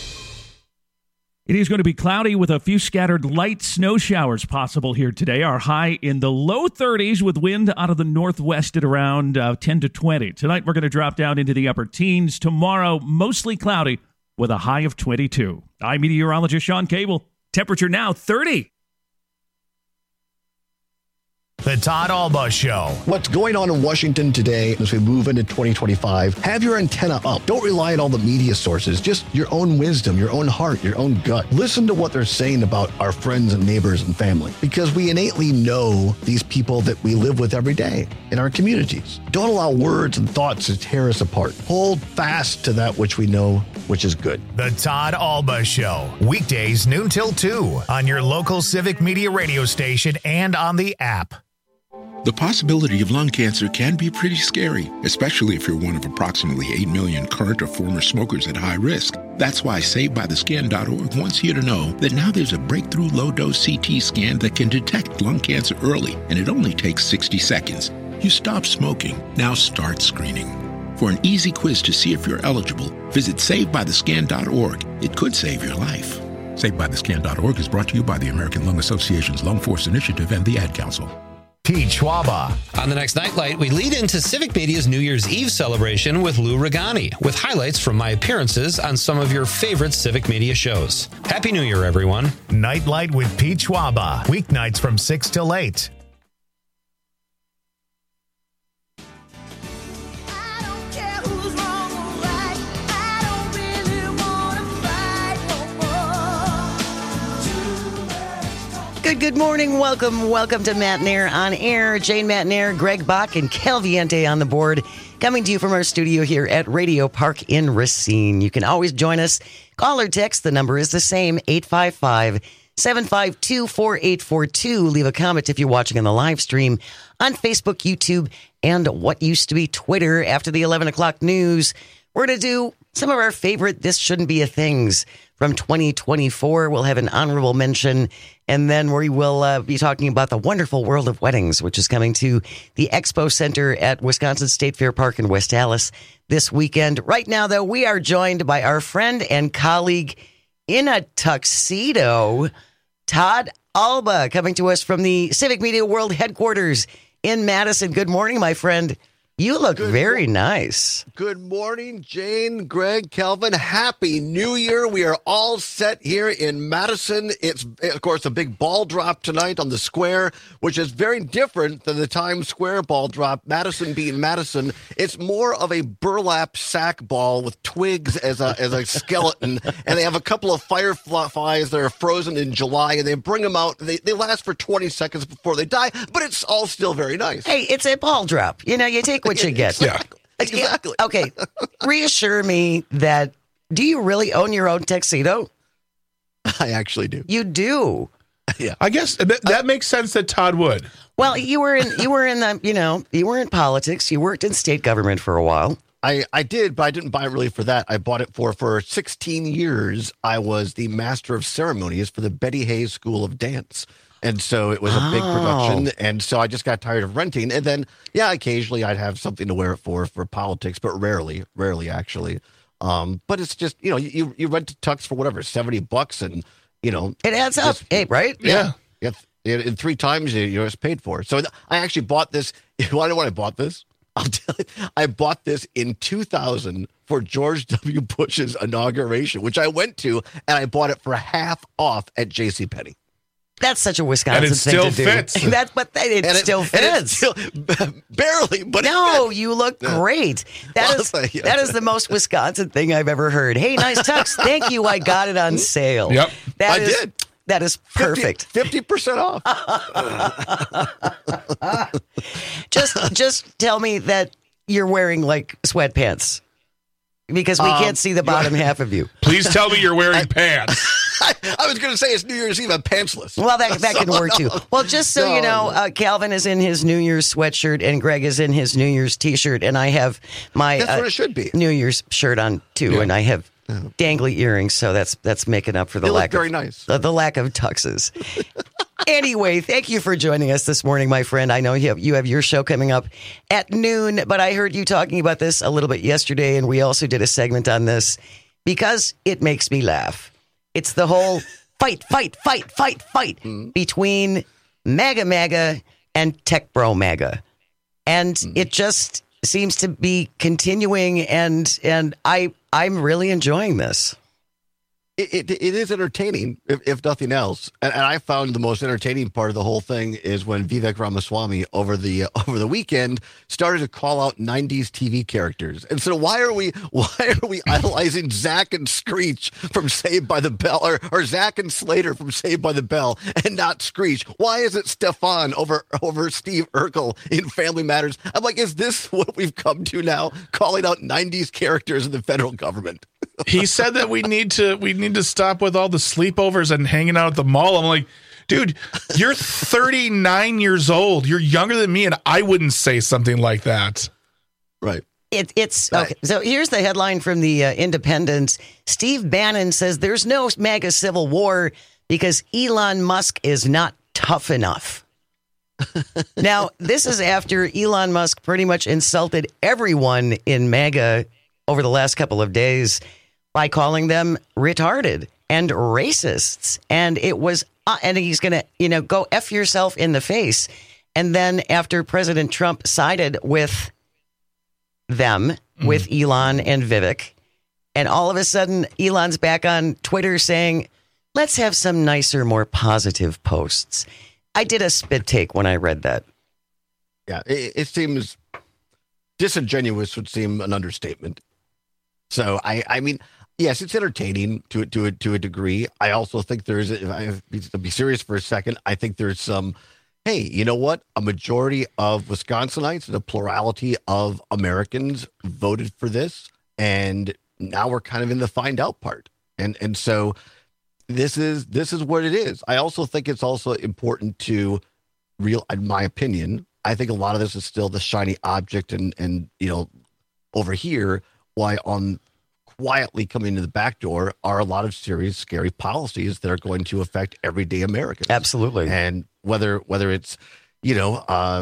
It is going to be cloudy with a few scattered light snow showers possible here today. Our high in the low thirties with wind out of the northwest at around uh, ten to twenty. Tonight we're going to drop down into the upper teens. Tomorrow, mostly cloudy with a high of twenty-two. I'm meteorologist Sean Cable. Temperature now thirty.
The Todd Alba Show.
What's going on in Washington today as we move into twenty twenty-five? Have your antenna up. Don't rely on all the media sources. Just your own wisdom, your own heart, your own gut. Listen to what they're saying about our friends and neighbors and family, because we innately know these people that we live with every day in our communities. Don't allow words and thoughts to tear us apart. Hold fast to that which we know, which is good.
The Todd Alba Show. Weekdays noon till two on your local Civic Media radio station and on the app.
The possibility of lung cancer can be pretty scary, especially if you're one of approximately eight million current or former smokers at high risk. That's why Saved By The Scan dot org wants you to know that now there's a breakthrough low-dose C T scan that can detect lung cancer early, and it only takes sixty seconds. You stop smoking, now start screening. For an easy quiz to see if you're eligible, visit Saved By The Scan dot org. It could save your life. Saved By The Scan dot org is brought to you by the American Lung Association's Lung Force Initiative and the Ad Council.
Pete Schwaba.
On the next Nightlight, we lead into Civic Media's New Year's Eve celebration with Lou Regani, with highlights from my appearances on some of your favorite Civic Media shows. Happy New Year, everyone.
Nightlight with Pete Schwaba. Weeknights from six till eight.
Good, good morning. Welcome, welcome to Matt Nair on Air. Jane Matt Nair, Greg Bach, and Calviente on the board. Coming to you from our studio here at Radio Park in Racine. You can always join us. Call or text. The number is the same, eight five five, seven five two, four eight four two. Leave a comment if you're watching on the live stream on Facebook, YouTube, and what used to be Twitter. After the eleven o'clock news, we're going to do some of our favorite This Shouldn't Be a Things from twenty twenty-four. We'll have an honorable mention, and then we will uh, be talking about the wonderful world of weddings, which is coming to the Expo Center at Wisconsin State Fair Park in West Allis this weekend. Right now, though, we are joined by our friend and colleague in a tuxedo, Todd Alba, coming to us from the Civic Media World headquarters in Madison. Good morning, my friend. You look
Good
very
mo-
nice.
Good morning, Jane, Greg, Kelvin. Happy New Year. We are all set here in Madison. It's, of course, a big ball drop tonight on the square, which is very different than the Times Square ball drop. Madison being Madison, it's more of a burlap sack ball with twigs as a as a skeleton, and they have a couple of fireflies that are frozen in July, and they bring them out. They, they last for twenty seconds before they die, but it's all still very nice.
Hey, it's a ball drop. You know, you take what you get.
Yeah, exactly.
Okay, reassure me that, do you really own your own tuxedo?
I actually do.
You do?
Yeah.
I guess that, that makes sense that Todd would.
Well, you were in, you were in the, you know, you were in politics. You worked in state government for a while.
I, I did, but I didn't buy it really for that. I bought it for, for sixteen years, I was the master of ceremonies for the Betty Hayes School of Dance. And so it was a big production. And so I just got tired of renting. And then, yeah, occasionally I'd have something to wear it for, for politics, but rarely, rarely actually. Um, but it's just, you know, you, you rent a tux for whatever, seventy bucks and, you know.
It adds up, hey, right?
Yeah. yeah. yeah. In three times you, you're just paid for it. So I actually bought this. You want to know when I bought this? I'll tell you, I bought this in two thousand for George W. Bush's inauguration, which I went to, and I bought it for half off at JCPenney.
That's such a Wisconsin
And it
thing
still
to do.
fits.
That's but that, it
And it-
still
and it
fits.
still- barely, but it
no,
fits.
you look
Yeah.
great. That
Well,
is
thank you.
that is the most Wisconsin thing I've ever heard. Hey, nice tux. Thank you. I got it on sale.
Yep.
That
I
is-
did.
That is perfect.
fifty percent off.
just just tell me that you're wearing like sweatpants, because we
Um,
can't see the bottom half of you.
Please tell me you're wearing pants.
I, I was going to say it's New Year's Eve. I'm pantsless.
Well, that that can
So,
work too.
no.
Well, just so you
No,
know, uh, Calvin is in his New Year's sweatshirt, and Greg is in his New Year's T-shirt, and I have my
That's
uh,
what it should be.
New Year's shirt on too,
Yeah.
and I have dangly earrings, so that's that's making up for the
They look
lack
very
of
nice.
the, the lack of tuxes. Anyway, thank you for joining us this morning, my friend. I know you have, you have your show coming up at noon, but I heard you talking about this a little bit yesterday, and we also did a segment on this because it makes me laugh. It's the whole fight, fight, fight, fight, fight between MAGA MAGA and Tech Bro MAGA. And it just seems to be continuing, and and I I'm really enjoying this.
It, it, it is entertaining, if, if nothing else. And, and I found the most entertaining part of the whole thing is when Vivek Ramaswamy over the uh, over the weekend started to call out nineties T V characters. And so why are we why are we idolizing Zach and Screech from Saved by the Bell, or, or Zach and Slater from Saved by the Bell, and not Screech? Why is it Stefan over over Steve Urkel in Family Matters? I'm like, is this what we've come to now? Calling out nineties characters in the federal government?
He said that we need to we need to stop with all the sleepovers and hanging out at the mall. I'm like, dude, you're thirty-nine years old. You're younger than me, and I wouldn't say something like that.
Right.
It, it's okay. So here's the headline from the uh, Independent. Steve Bannon says there's no MAGA civil war because Elon Musk is not tough enough. Now, this is after Elon Musk pretty much insulted everyone in MAGA over the last couple of days by calling them retarded and racists. And it was, uh, and he's going to, you know, go F yourself in the face. And then after President Trump sided with them, mm-hmm. with Elon and Vivek, and all of a sudden Elon's back on Twitter saying, let's have some nicer, more positive posts. I did a spit take when I read that.
Yeah, it, it seems disingenuous would seem an understatement. So, I, I mean, Yes, it's entertaining to to a, to a degree. I also think there's, if I have to be serious for a second, I think there's some, hey, you know what? A majority of Wisconsinites and a plurality of Americans voted for this, and now we're kind of in the find out part. And and so this is this is what it is. I also think it's also important to real, in my opinion, I think a lot of this is still the shiny object, and and you know, over here, why on quietly coming to the back door are a lot of serious, scary policies that are going to affect everyday Americans.
Absolutely.
And whether whether it's, you know, uh,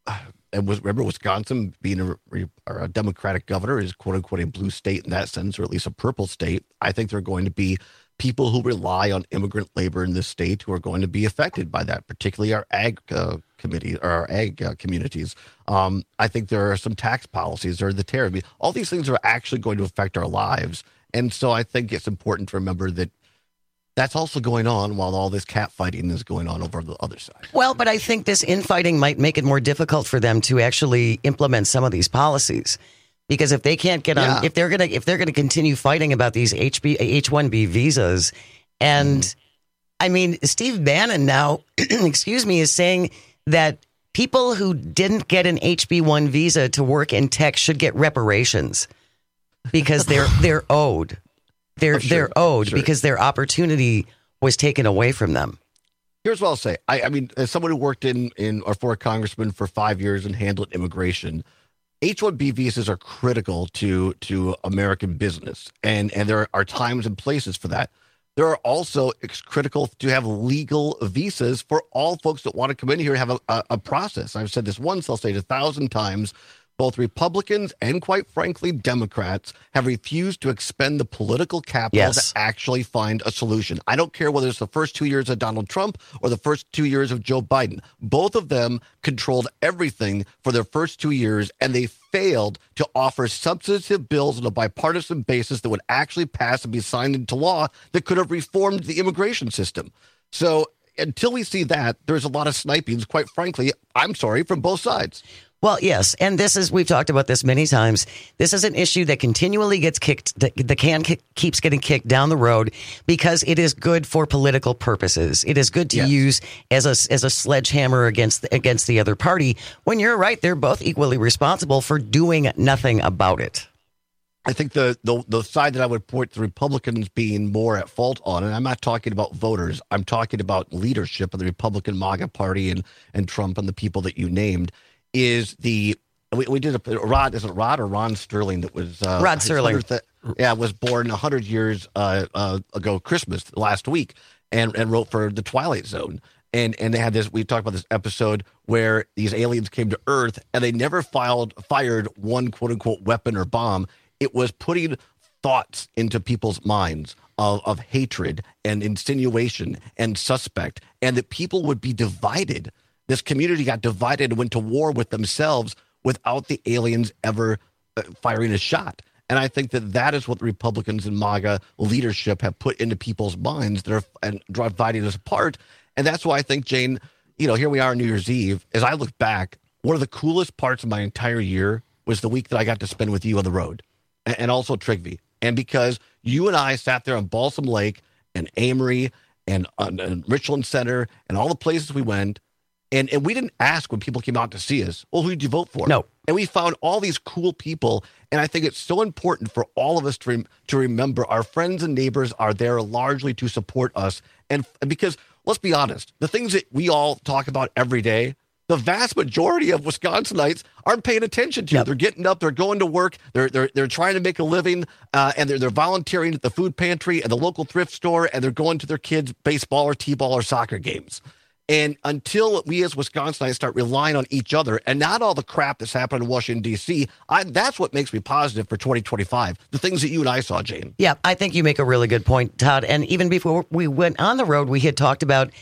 and was, remember Wisconsin being a, a Democratic governor is quote unquote a blue state in that sense, or at least a purple state. I think there are going to be people who rely on immigrant labor in this state who are going to be affected by that, particularly our ag uh, committee or our ag uh, communities. Um, I think there are some tax policies or the tariff. I mean, all these things are actually going to affect our lives. And so I think it's important to remember that that's also going on while all this cat fighting is going on over the other side.
Well, but I think this infighting might make it more difficult for them to actually implement some of these policies. Because if they can't get on,
Yeah.
if they're gonna if they're gonna continue fighting about these H B H one B visas, and mm. I mean Steve Bannon now, excuse me, is saying that people who didn't get an H B one visa to work in tech should get reparations because they're they're owed, they're
Oh, sure.
they're owed
Sure.
because their opportunity was taken away from them.
Here's what I'll say. I, I mean, as someone who worked in, in or for a congressman for five years and handled immigration, H one B visas are critical to to American business, and and there are times and places for that. There are also, it's critical to have legal visas for all folks that want to come in here and have a, a, a process. I've said this once, I'll say it a thousand times. Both Republicans and, quite frankly, Democrats have refused to expend the political capital
Yes.
to actually find a solution. I don't care whether it's the first two years of Donald Trump or the first two years of Joe Biden. Both of them controlled everything for their first two years, and they failed to offer substantive bills on a bipartisan basis that would actually pass and be signed into law that could have reformed the immigration system. So until we see that, there's a lot of snipings, quite frankly, I'm sorry, from both sides.
Well, yes, and this is, we've talked about this many times. This is an issue that continually gets kicked, the, the can kick, keeps getting kicked down the road because it is good for political purposes. It is good to
Yes.
use as a as a sledgehammer against against the other party. When you're right, they're both equally responsible for doing nothing about it.
I think the, the the side that I would point the Republicans being more at fault on, and I'm not talking about voters, I'm talking about leadership of the Republican MAGA party and, and Trump and the people that you named, is the, we, we did a, Rod, is it Rod or Ron Sterling that was? Uh,
Rod Sterling.
his hundredth Yeah, was born one hundred years uh, uh, ago, Christmas, last week, and, and wrote for The Twilight Zone. And and they had this, we talked about this episode where these aliens came to Earth and they never filed, fired one quote unquote weapon or bomb. It was putting thoughts into people's minds of, of hatred and insinuation and suspect, and that people would be divided. This community got divided and went to war with themselves without the aliens ever uh, firing a shot. And I think that that is what the Republicans and MAGA leadership have put into people's minds that are and dividing us apart. And that's why I think, Jane, you know, here we are on New Year's Eve. As I look back, one of the coolest parts of my entire year was the week that I got to spend with you on the road, and, and also Trigby. And because you and I sat there on Balsam Lake and Amory and, uh, and Richland Center and all the places we went, And and we didn't ask when people came out to see us, well, who did you vote for?
No.
And we found all these cool people. And I think it's so important for all of us to, rem- to remember our friends and neighbors are there largely to support us. And, and because, let's be honest, the things that we all talk about every day, the vast majority of Wisconsinites aren't paying attention to.
Yep.
They're getting up, they're going to work, they're they're they're trying to make a living, uh, and they're they're volunteering at the food pantry and the local thrift store, and they're going to their kids' baseball or t-ball or soccer games. And until we as Wisconsinites start relying on each other and not all the crap that's happening in Washington, D C, I, that's what makes me positive for twenty twenty-five, the things that you and I saw, Jane.
Yeah, I think you make a really good point, Todd. And even before we went on the road, we had talked about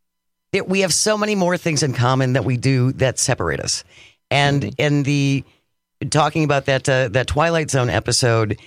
that we have so many more things in common that we do that separate us. And mm-hmm. in the talking about that uh, that Twilight Zone episode,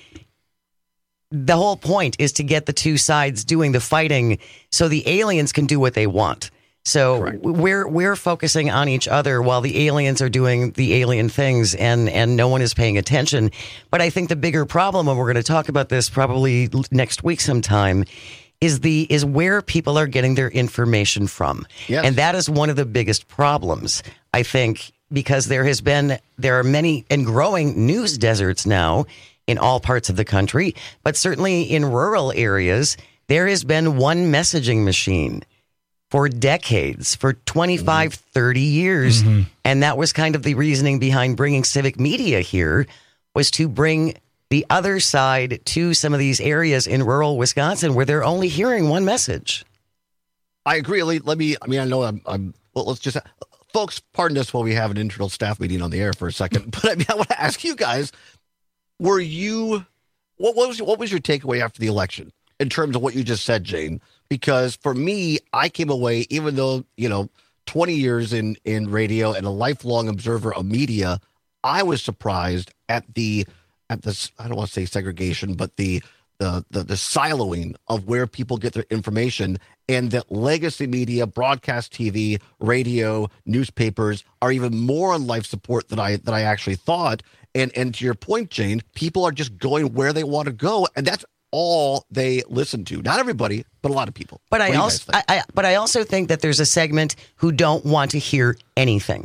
the whole point is to get the two sides doing the fighting so the aliens can do what they want. So
Correct.
we're we're focusing on each other while the aliens are doing the alien things, and and no one is paying attention. But I think the bigger problem, and we're going to talk about this probably next week sometime, is the is where people are getting their information from.
Yes.
And that is one of the biggest problems, I think, because there has been there are many and growing news deserts now in all parts of the country, but certainly in rural areas, there has been one messaging machine for decades, for twenty-five, mm-hmm. thirty years. Mm-hmm. And that was kind of the reasoning behind bringing Civic Media here, was to bring the other side to some of these areas in rural Wisconsin where they're only hearing one message.
I agree. Let me, I mean, I know I'm, I'm well, let's just, folks, pardon us while we have an internal staff meeting on the air for a second. But I mean, I want to ask you guys, were you, what, what was what was your takeaway after the election in terms of what you just said, Jane? Because for me, I came away, even though, you know, twenty years in, in radio and a lifelong observer of media, I was surprised at the, at this, I don't want to say segregation, but the, the, the, the siloing of where people get their information, and that legacy media, broadcast T V, radio, newspapers are even more on life support than I, than I actually thought. And, and to your point, Jane, people are just going where they want to go. And that's all they listen to. Not everybody, but a lot of people.
But I also, I, I, but I also think that there's a segment who don't want to hear anything.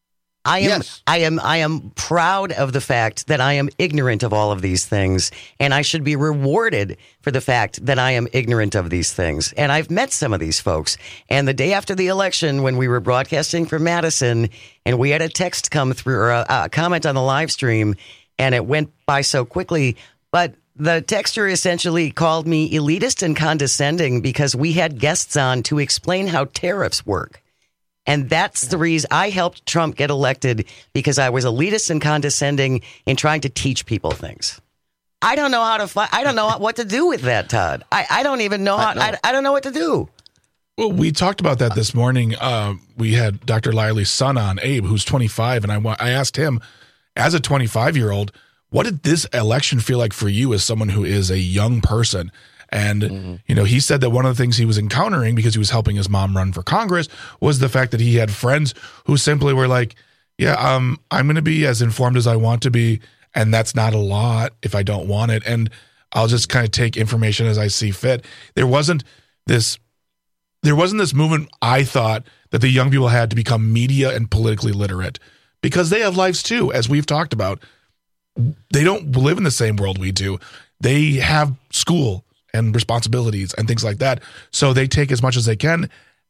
I am,
yes.
I am, I am proud of the fact that I am ignorant of all of these things, and I should be rewarded for the fact that I am ignorant of these things. And I've met some of these folks. And the day after the election, when we were broadcasting from Madison, and we had a text come through, or a, a comment on the live stream, and it went by so quickly, but the texter essentially called me elitist and condescending because we had guests on to explain how tariffs work. And that's the reason I helped Trump get elected, because I was elitist and condescending in trying to teach people things. I don't know how to fi- I don't know what to do with that, Todd. I, I don't even know how, I, I, I don't know what to do.
Well, we talked about that this morning. Uh, we had Doctor Lively's son on, Abe, who's twenty-five. And I, wa- I asked him, as a twenty-five-year-old, what did this election feel like for you as someone who is a young person? And, mm-hmm. you know, he said that one of the things he was encountering, because he was helping his mom run for Congress, was the fact that he had friends who simply were like, yeah, um, I'm going to be as informed as I want to be. And that's not a lot if I don't want it. And I'll just kind of take information as I see fit. There wasn't this, there wasn't this movement, I thought, that the young people had to become media and politically literate, because they have lives too, as we've talked about. They don't live in the same world we do. They have school and responsibilities and things like that. So they take as much as they can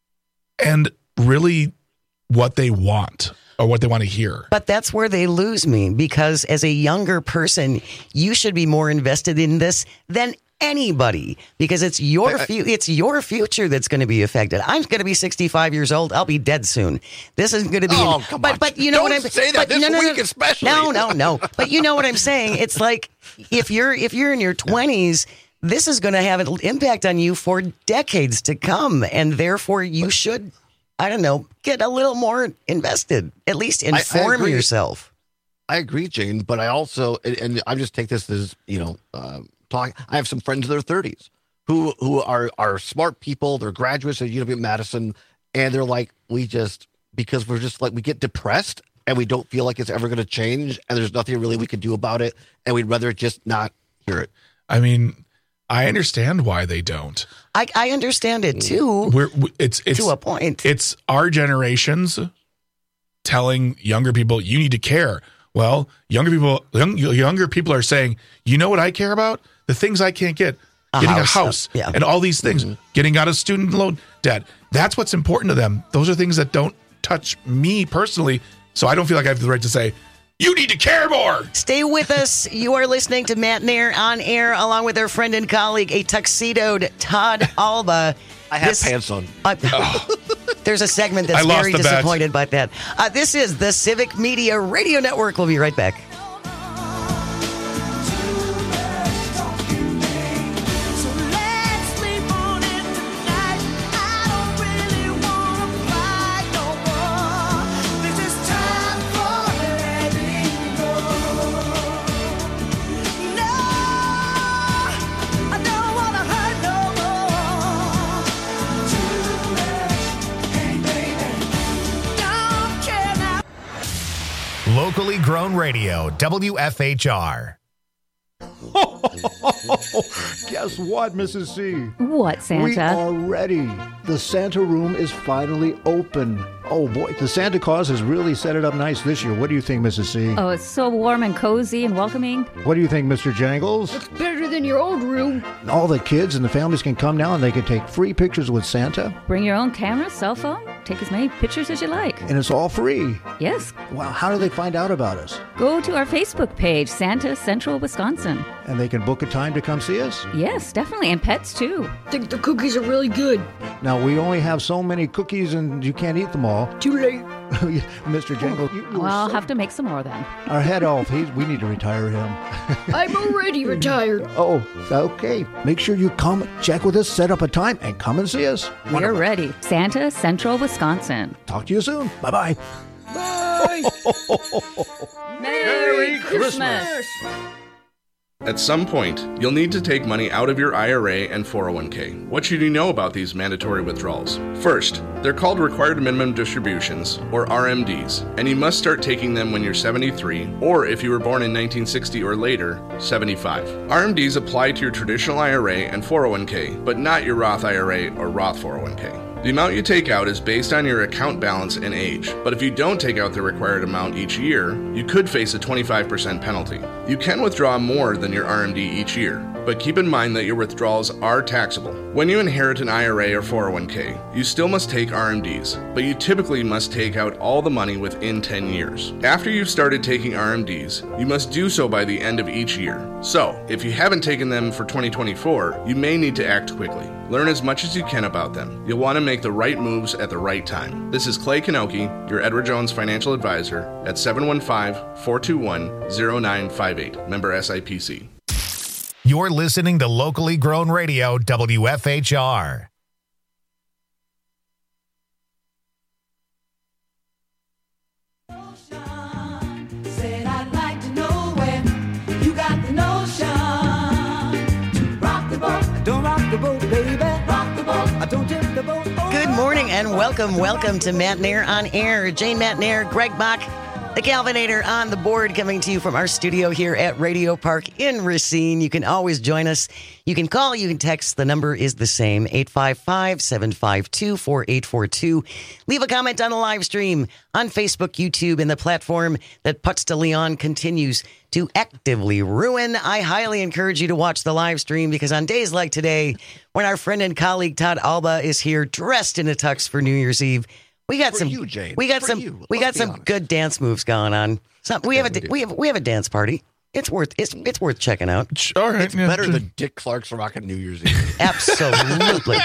and really what they want or what they want to hear.
But that's where they lose me, because as a younger person, you should be more invested in this than anybody, because it's your fu- it's your future that's going to be affected. I'm going to be sixty-five years old. I'll be dead soon. This is going to be.
Oh, come
but
on.
but you know
Don't
what I'm
say that
but
this
no, no,
week
no,
especially.
No, no, no. But you know what I'm saying. It's like if you're if you're in your twenties. This is going to have an impact on you for decades to come, and therefore you should, I don't know, get a little more invested. At least inform
I, I
yourself.
I agree, Jane, but I also, and, and I just take this as, you know, uh, talk. I have some friends in their thirties who who are are smart people. They're graduates at U W Madison, and they're like, we just, because we're just like, we get depressed and we don't feel like it's ever going to change, and there's nothing really we can do about it, and we'd rather just not hear it.
I mean, I understand why they don't.
I, I understand it too.
We're, it's, it's
to a point.
It's our generations telling younger people, you need to care. Well, younger people, young, younger people are saying, you know what I care about? The things I can't get.
A
getting
house,
a house
yeah.
and all these things,
Mm-hmm.
getting out of student loan debt. That's what's important to them. Those are things that don't touch me personally. So I don't feel like I have the right to say, you need to care more.
Stay with us. You are listening to Matt Nair on air, along with our friend and colleague, a tuxedoed Todd Alba.
I have
This-
pants on.
Uh, there's a segment
I
that's
lost
very
the bet.
disappointed by that. Uh, this is the Civic Media Radio Network. We'll be right back.
Locally grown radio, W F H R.
Guess what, Missus C?
What, Santa?
We are ready. The Santa room is finally open. Oh, boy. The Santa Claus has really set it up nice this year. What do you think, Missus C?
Oh, it's so warm and cozy and welcoming.
What do you think, Mister Jangles?
It's better than your old room.
All the kids and the families can come now and they can take free pictures with Santa.
Bring your own camera, cell phone. Take as many pictures as you like.
And it's all free.
Yes.
Wow, how do they find out about us?
Go to our Facebook page, Santa Central Wisconsin.
And they can book a time to come see us?
Yes, definitely. And pets, too.
I think the cookies are really good.
Now, we only have so many cookies and you can't eat them all.
Too late.
Mister Jangle, you, you
well, I'll
so...
have to make some more then.
Our head elf, he's, we need to retire him.
I'm already retired.
Oh, okay. Make sure you come, check with us, set up a time, and come and see us.
We're Wonderful. Ready. Santa Central, Wisconsin.
Talk to you soon. Bye-bye.
Bye.
Merry Christmas.
At some point, you'll need to take money out of your I R A and four oh one k. What should you know about these mandatory withdrawals? First, they're called Required Minimum Distributions, or R M Ds, and you must start taking them when you're seventy-three, or if you were born in nineteen sixty or later, seventy-five. R M Ds apply to your traditional I R A and four oh one k, but not your Roth I R A or Roth four oh one k. The amount you take out is based on your account balance and age, but if you don't take out the required amount each year, you could face a twenty-five percent penalty. You can withdraw more than your R M D each year, but keep in mind that your withdrawals are taxable. When you inherit an I R A or four oh one k, you still must take R M Ds, but you typically must take out all the money within ten years. After you've started taking R M Ds, you must do so by the end of each year. So, if you haven't taken them for twenty twenty-four, you may need to act quickly. Learn as much as you can about them. You'll want to make the right moves at the right time. This is Clay Kanoki, your Edward Jones financial advisor at seven one five, four two one, zero nine five eight. Member S I P C.
You're listening to Locally Grown Radio, W F H R.
Said I'd like to know where you got the notion to rock the boat. Don't rock the boat, baby. Rock the boat. I don't tip the boat.
Good morning and welcome, welcome to Matt Nair on Air. Jane Matt Nair, Greg Bach, the Calvinator on the board, coming to you from our studio here at Radio Park in Racine. You can always join us. You can call, you can text. The number is the same, eight five five, seven five two, four eight four two. Leave a comment on the live stream on Facebook, YouTube, and the platform that Putz de Leon continues to actively ruin. I highly encourage you to watch the live stream because on days like today, when our friend and colleague Todd Alba is here dressed in a tux for New Year's Eve, we got
For
some.
you, Jane.
We got
For
some.
you.
We got
Let's be
some
honest.
good dance moves going on. Some, we
Yeah,
have a
we do.
we have we have a dance party. It's worth it's it's worth checking out.
All right,
It's better than Dick Clark's Rockin' New Year's Eve.
Absolutely.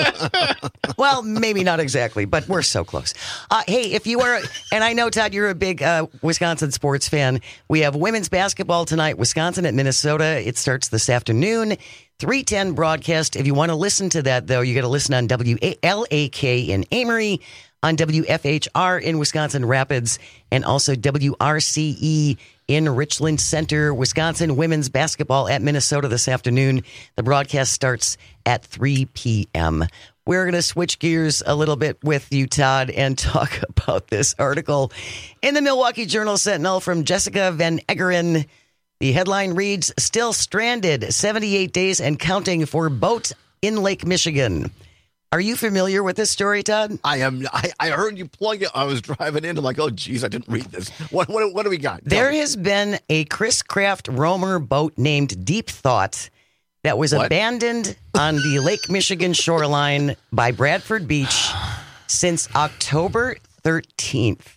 Well, maybe not exactly, but we're so close. Uh, hey, if you are, and I know, Todd, you're a big uh, Wisconsin sports fan. We have women's basketball tonight, Wisconsin at Minnesota. It starts this afternoon, three ten broadcast. If you want to listen to that, though, you got to listen on W L A K in Amory, on W F H R in Wisconsin Rapids, and also W R C E in Richland Center. Wisconsin women's basketball at Minnesota this afternoon. The broadcast starts at three p.m. We're going to switch gears a little bit with you, Todd, and talk about this article in the Milwaukee Journal-Sentinel from Jessica Van Eggeren. The headline reads, "Still stranded, seventy-eight days and counting for boat in Lake Michigan." Are you familiar with this story, Todd?
I am. I, I heard you plug it. I was driving in. I'm like, oh, geez, I didn't read this. What what, what do we got?
There has been a Chris Craft Romer boat named Deep Thought that was
What?
abandoned on the Lake Michigan shoreline by Bradford Beach since October thirteenth.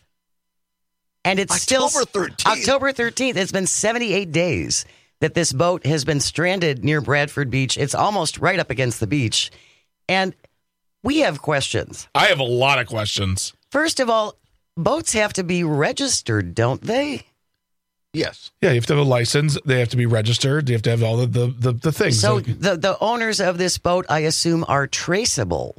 And it's
October
still
thirteenth?
October thirteenth. It's been seventy-eight days that this boat has been stranded near Bradford Beach. It's almost right up against the beach. And we have questions.
I have a lot of questions.
First of all, boats have to be registered, don't they?
Yes.
Yeah, you have to have a license. They have to be registered. You have to have all the, the, the, the things.
So
Like-
the, the owners of this boat, I assume, are traceable.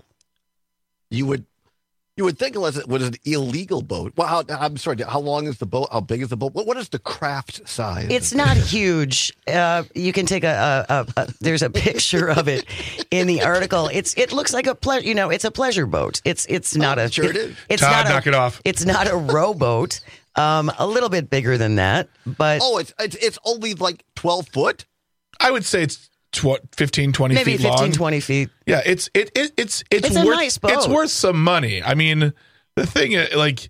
You would you would think unless it was an illegal boat. Well, how, I'm sorry. How long is the boat? How big is the boat? What, what is the craft size?
It's not huge. Uh, you can take a, a, a, a there's a picture of it in the article. It's it looks like a pleasure. You know, it's a pleasure boat. It's it's not a
sure it is.
It's
Todd,
not a,
knock it off.
It's not a rowboat. Um, a little bit bigger than that, but
oh, it's it's, it's only like twelve foot.
I would say it's tw- fifteen, twenty
maybe
feet
fifteen,
long.
twenty feet.
Yeah, it's it, it it's it's,
It's a
worth
nice boat.
it's worth some money. I mean, the thing is, like,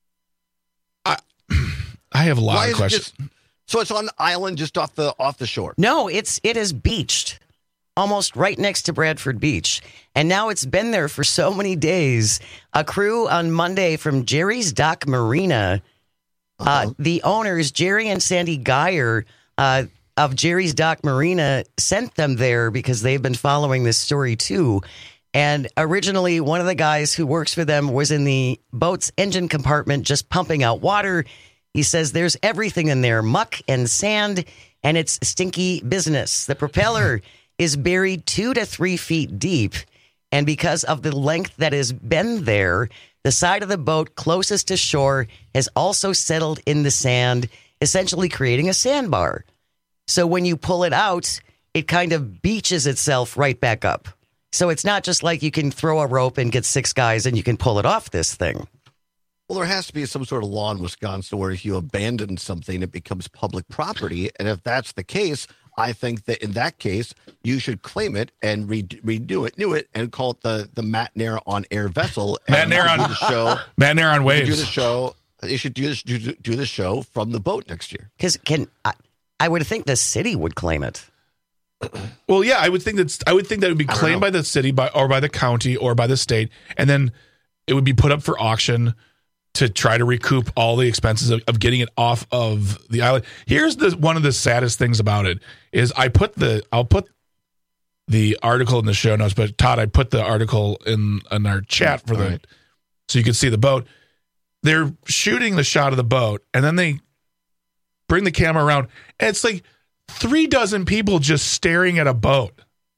I I have a lot
Why
of
is it
questions.
just- so it's on an island just off the off the shore.
No, it's it is beached, almost right next to Bradford Beach, and now it's been there for so many days. A crew on Monday from Jerry's Dock Marina. Uh, the owners, Jerry and Sandy Geyer uh, of Jerry's Dock Marina, sent them there because they've been following this story too. And originally, one of the guys who works for them was in the boat's engine compartment just pumping out water. He says there's everything in there, muck and sand, and it's stinky business. The propeller is buried two to three feet deep. And because of the length that has been there, the side of the boat closest to shore has also settled in the sand, essentially creating a sandbar. So when you pull it out, it kind of beaches itself right back up. So it's not just like you can throw a rope and get six guys and you can pull it off this thing.
Well, there has to be some sort of law in Wisconsin where if you abandon something, it becomes public property. And if that's the case, I think that in that case, you should claim it and re- redo it, new it, and call it the the Matt Nair on air vessel.
Matt Nair on
the show.
Matt Nair on waves.
Do the show. You should do this. Do, do the show from the boat next year.
Because can I, I would think the city would claim it.
Well, yeah, I would think that's I would think that would be claimed by the city, by or by the county, or by the state, and then it would be put up for auction to try to recoup all the expenses of, of getting it off of the island. Here's the one of the saddest things about it is I put the I'll put the article in the show notes, but Todd, I put the article in in our chat for the
right.
so you can see the boat. They're shooting the shot of the boat, and then they bring the camera around, and it's like three dozen people just staring at a boat.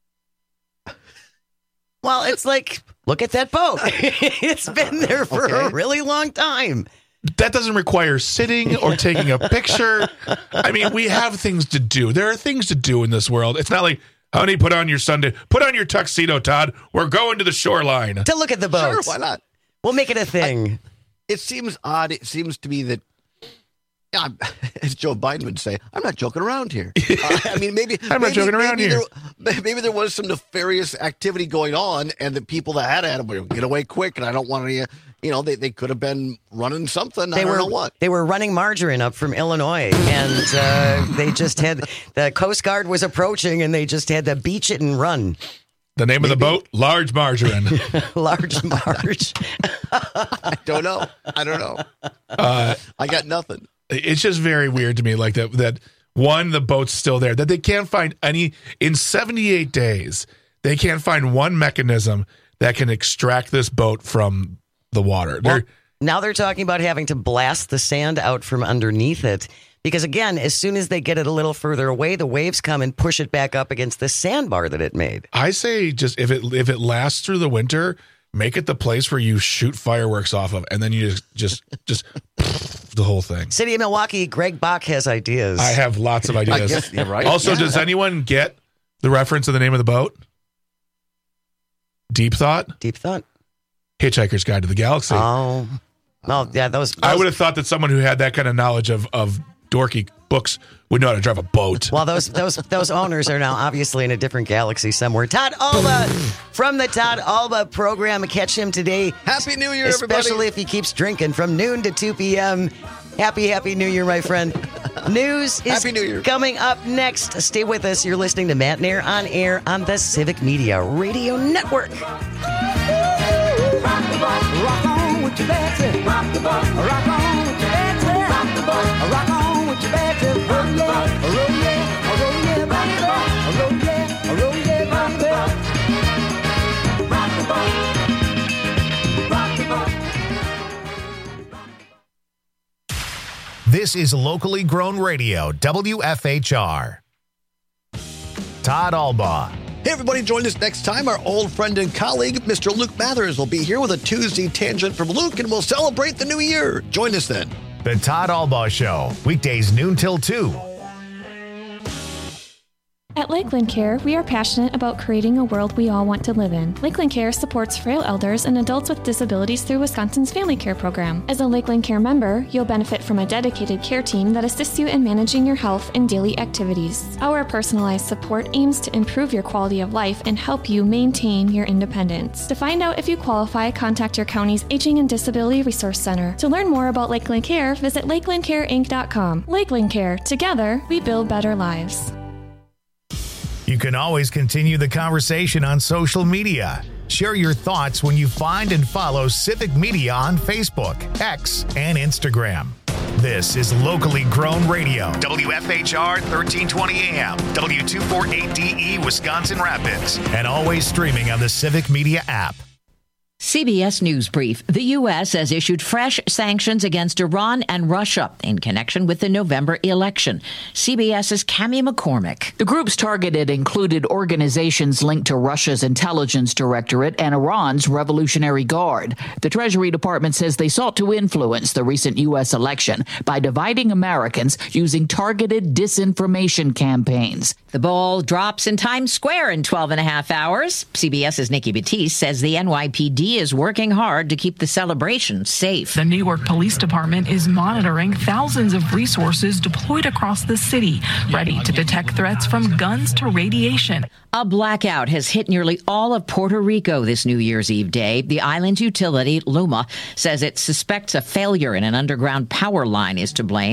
Well, it's like, look at that boat. It's been there for
Okay.
a really long time.
That doesn't require sitting or taking a picture. I mean, we have things to do. There are things to do in this world. It's not like, honey, put on your Sunday, put on your tuxedo, Todd. We're going to the shoreline.
To look at the boat.
Sure, why not?
We'll make it a thing.
I, it seems odd. It seems to me that, yeah, I'm- as Joe Biden would say, I'm not joking around here. Uh, I mean, maybe
I'm not
maybe,
joking around
maybe
here.
There, maybe there was some nefarious activity going on, and the people that had it would get away quick. And I don't want to, you know, they, they could have been running something.
They
I don't
were
know what.
They were running margarine up from Illinois, and uh, they just had the Coast Guard was approaching, and they just had to beach it and run.
The name of the boat, Large Margarine.
Large Marge.
I don't know. I don't know.
Uh,
I got nothing.
It's just very weird to me, like that. That one, the boat's still there. That they can't find any in seventy-eight days. They can't find one mechanism that can extract this boat from the water.
Well,
They're,
now they're talking about having to blast the sand out from underneath it. Because again, as soon as they get it a little further away, the waves come and push it back up against the sandbar that it made.
I say, just if it if it lasts through the winter, make it the place where you shoot fireworks off of, and then you just just just the whole thing.
City of Milwaukee, Greg Bach has ideas.
I have lots of ideas.
I guess, yeah, right?
Also,
Yeah.
does anyone get the reference of the name of the boat? Deep Thought?
Deep Thought.
Hitchhiker's Guide to the Galaxy.
Oh, no, yeah, those.
I
those-
would have thought that someone who had that kind of knowledge of of dorky books would know how to drive a boat.
Well, those those those owners are now obviously in a different galaxy somewhere. Todd Alba from the Todd Alba program. Catch him today.
Happy New Year,
especially
everybody.
if he keeps drinking from noon to two p.m. Happy, happy New Year, my friend. News is
Happy New Year.
coming up next. Stay with us. You're listening to Matt Nair on air on the Civic Media Radio Network.
Rock the boat, rock on with your Betsy. Rock the boat, rock on with your Betsy. Rock the boat, rock on with your Betsy. Roll yeah, roll yeah, roll yeah, rock the boat. Roll yeah, roll yeah, rock the boat. Rock the boat, rock the boat.
This is locally grown radio, W F H R. Todd Alba.
Hey, everybody, join us next time. Our old friend and colleague, Mister Luke Mathers, will be here with a Tuesday tangent from Luke, and we'll celebrate the new year. Join us then.
The Todd Alba Show, weekdays noon till two.
At Lakeland Care, we are passionate about creating a world we all want to live in. Lakeland Care supports frail elders and adults with disabilities through Wisconsin's Family Care Program. As a Lakeland Care member, you'll benefit from a dedicated care team that assists you in managing your health and daily activities. Our personalized support aims to improve your quality of life and help you maintain your independence. To find out if you qualify, contact your county's Aging and Disability Resource Center. To learn more about Lakeland Care, visit lakeland care inc dot com. Lakeland Care. Together, we build better lives.
You can always continue the conversation on social media. Share your thoughts when you find and follow Civic Media on Facebook, X, and Instagram. This is locally grown radio. W F H R thirteen twenty A M, W two forty-eight D E, Wisconsin Rapids, and always streaming on the Civic Media app.
C B S News Brief. The U S has issued fresh sanctions against Iran and Russia in connection with the November election. CBS's Cami McCormick.
The groups targeted included organizations linked to Russia's intelligence directorate and Iran's Revolutionary Guard. The Treasury Department says they sought to influence the recent U S election by dividing Americans using targeted disinformation campaigns.
The ball drops in Times Square in twelve and a half hours. CBS's Nikki Batiste says the N Y P D is working hard to keep the celebration safe.
The New York Police Department is monitoring thousands of resources deployed across the city, ready to detect threats from guns to radiation.
A blackout has hit nearly all of Puerto Rico this New Year's Eve day. The island's utility, Luma, says it suspects a failure in an underground power line is to blame.